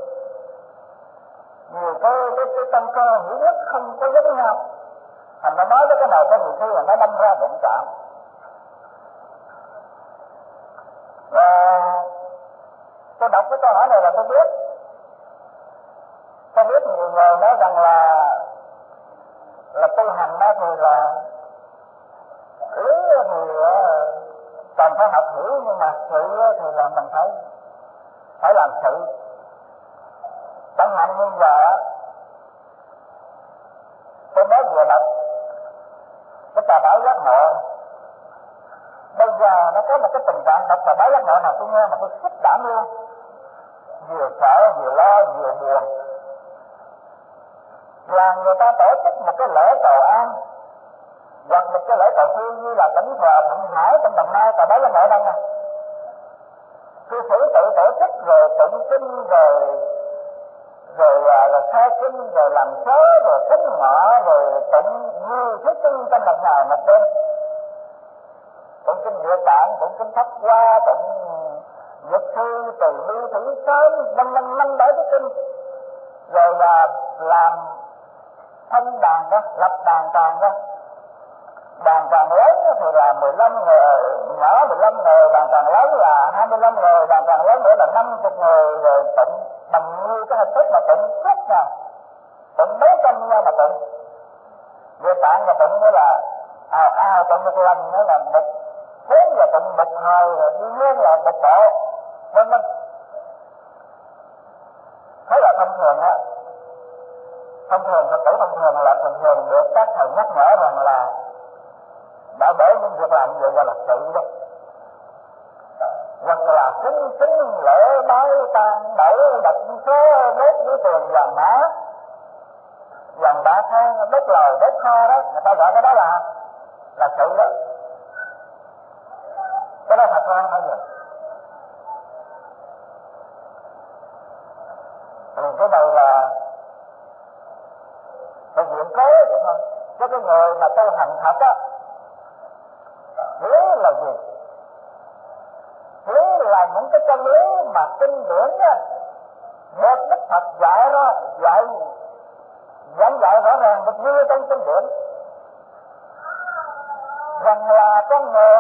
tâm cơ hiểu biết không có giống nhau, thành nó nói với cái nào có nhiều khi là nó đâm ra đụng chạm. Và tôi đọc cái câu hỏi này là tôi biết nhiều người nói rằng là tu hành đó thì là lý thì cần phải học hiểu, nhưng mà sự thì là mình phải phải làm sự. Chẳng hạn như giờ tôi mới vừa đọc cái tờ báo giác ngộ. Bây giờ nó có một cái tình trạng đọc tờ báo giác ngộ nào tôi nghe mà tôi xúc đảm luôn, vừa sợ vừa lo vừa buồn. Là người ta tổ chức một cái lễ cầu an hoặc một cái lễ cầu siêu như là tỉnh Hòa Thuận Hải, tỉnh Đồng Nai, tờ báo giác ngộ đây nè. Cư sĩ tự tổ chức rồi tụng kinh rồi khai kinh rồi làm sớ rồi kính ngọ rồi tụng như thứ kinh trong một ngày một đêm, tụng kinh Địa Tạng, tụng kinh Pháp Hoa, tụng Nhật Thư, Từ Bi, Thủy Sớm, năm bảy cái kinh, rồi là làm thân đàn đó, lập đàn tràng đó. Đàn tràng lớn thì là 15 người, nhỏ 15 người, đàn tràng lớn là 25 người, đàn tràng lớn nữa là 50 người, rồi tụng bằng như cái hình thức mà tụng suốt nè, tụng mấy trăm nha mà tụng. Địa Tạng mà tụng nữa là tụng một lần nữa là một cuốn, và tụng một hồi rồi đi nguyên là một bộ, vân vân. Thế là thông thường á, thông thường Phật tử thông thường là thường được các thầy nhắc nhở rằng là đã để những việc làm như vậy gọi là sự đó, hoặc là kính lễ nói tan đẩy đặt số đốt với tiền vàng mã vàng bạc hay đốt lò đốt kho đó, người ta gọi cái đó là sự đó. Cái đó thật không bao giờ. Cái này là cái chuyện cố vậy thôi, chứ cái người mà tu hành thật á, lý là gì? Lý là những cái chân lý mà kinh điển á, được Đức Phật dạy đó, giảng dạy rõ ràng được như trong kinh điển, rằng là con người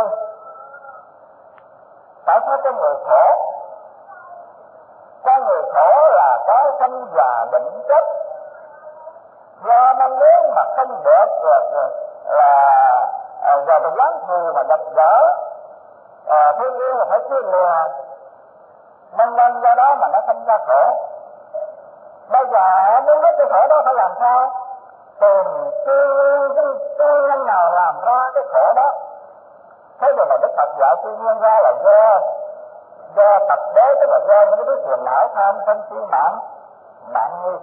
tại sao con người khổ? Con người khổ là có sanh già bệnh chết, do nó muốn mà không được giờ mình quán thù mà gặp gỡ thương yêu là phải chia lìa, nên do đó mà nó sinh ra khổ. Bây giờ muốn biết cái khổ đó phải làm sao? Tìm tư nhân nào làm ra cái khổ đó. Thế rồi mà Đức Phật dạy tự nhiên ra là do tập đế, tức là do những cái phiền não tham sân si mạng nghi.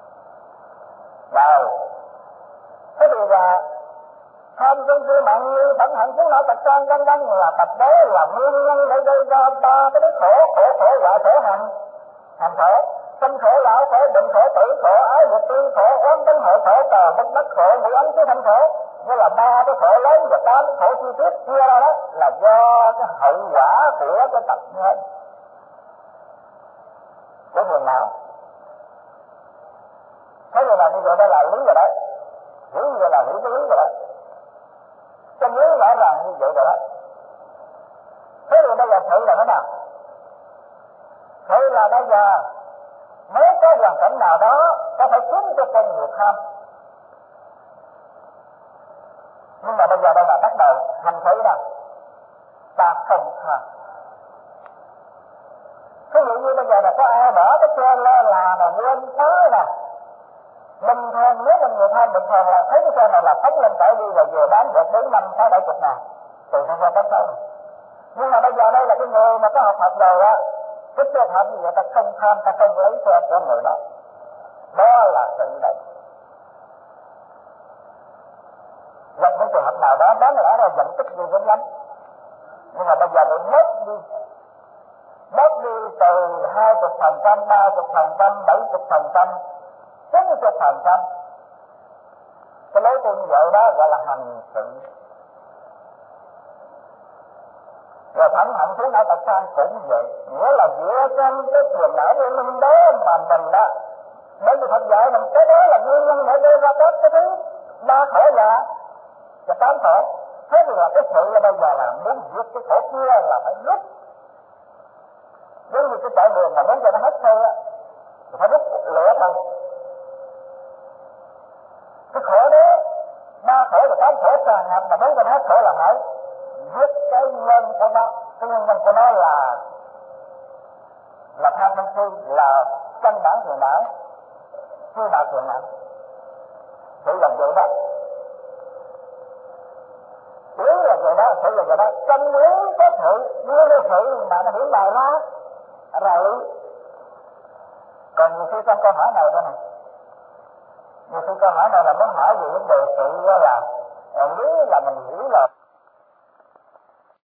Rồi thế thì là tham sân si mạng nghi bẩn hạnh phú não tật sang vân vân là tập đế, là nguyên nhân để gây ra ba cái khổ hoại khổ hành khổ, sanh khổ, lão khổ, bệnh khổ, tử khổ, ái dục tư khổ, oán tấn hội khổ, tờ bất đắc khổ, ngũ ấm chứ thanh khổ. Nghĩa là ba cái khổ lớn và 8 khổ chi tiết chia ra đó là do cái hậu quả của cái tập nhân của phiền não. Thế rồi là như vậy đó là lý rồi đó, hiểu như vậy là hiểu cái lý rồi đó, chân lý rõ ràng như vậy rồi đó. Thế rồi bây giờ sự là thế nào? Sự là bây giờ nếu có hoàn cảnh nào đó có thể khiến cho con người tham, nhưng mà bây giờ đây là bắt đầu hành xử nào ta không tham. Ví dụ như bây giờ là có ai bỏ cái xe lo là mà quên phá nè, bình thường nếu mình người tham bình thường là thấy cái xe này là phóng lên chạy đi rồi vừa bán được 4, 5, 6, 70 ngàn từ tham gia bán sáu. Nhưng mà bây giờ đây là cái người mà có học Phật rồi á, cái trường hợp như vậy ta không tham, ta không lấy xe của người đó, đó là sự đấy. Gặp những trường hợp nào đó đáng lẽ ra giận tức gì cũng lắm, nhưng mà bây giờ bị mất đi từ 20%, 30%, 70%, 90%. Cái lối tu như vậy đó gọi là hành sự. Rồi thẳng hạnh phú não tật sang cũng vậy, nghĩa là dựa trên cái phiền não của mình đó mà mình đó, bởi vì Phật dạy mình cái đó là nguyên nhân để gây ra các cái thứ 3 khổ và 8 khổ. Thế thì là cái sự là bây giờ là muốn diệt cái khổ kia là phải rút, giống như cái chạy đường mà muốn cho nó hết thôi á thì phải rút lửa thôi. Cái khổ đó 3 khổ và 8 khổ tràn ngập mà muốn cho nó hết khổ là phải giết cái nhân của nó. Cái nguyên nhân của nó là là tham sân si, là căn bản thiền não, phi đạo thiền não. Thử làm vậy đó, ý là vậy đó, thử là vậy đó. Trong lý có sự, đưa lên sự mà nó hiểu bài ra rồi. Còn nhiều khi trong câu hỏi này đây này, nhiều khi câu hỏi này là muốn hỏi về vấn đề sự là lý là mình hiểu là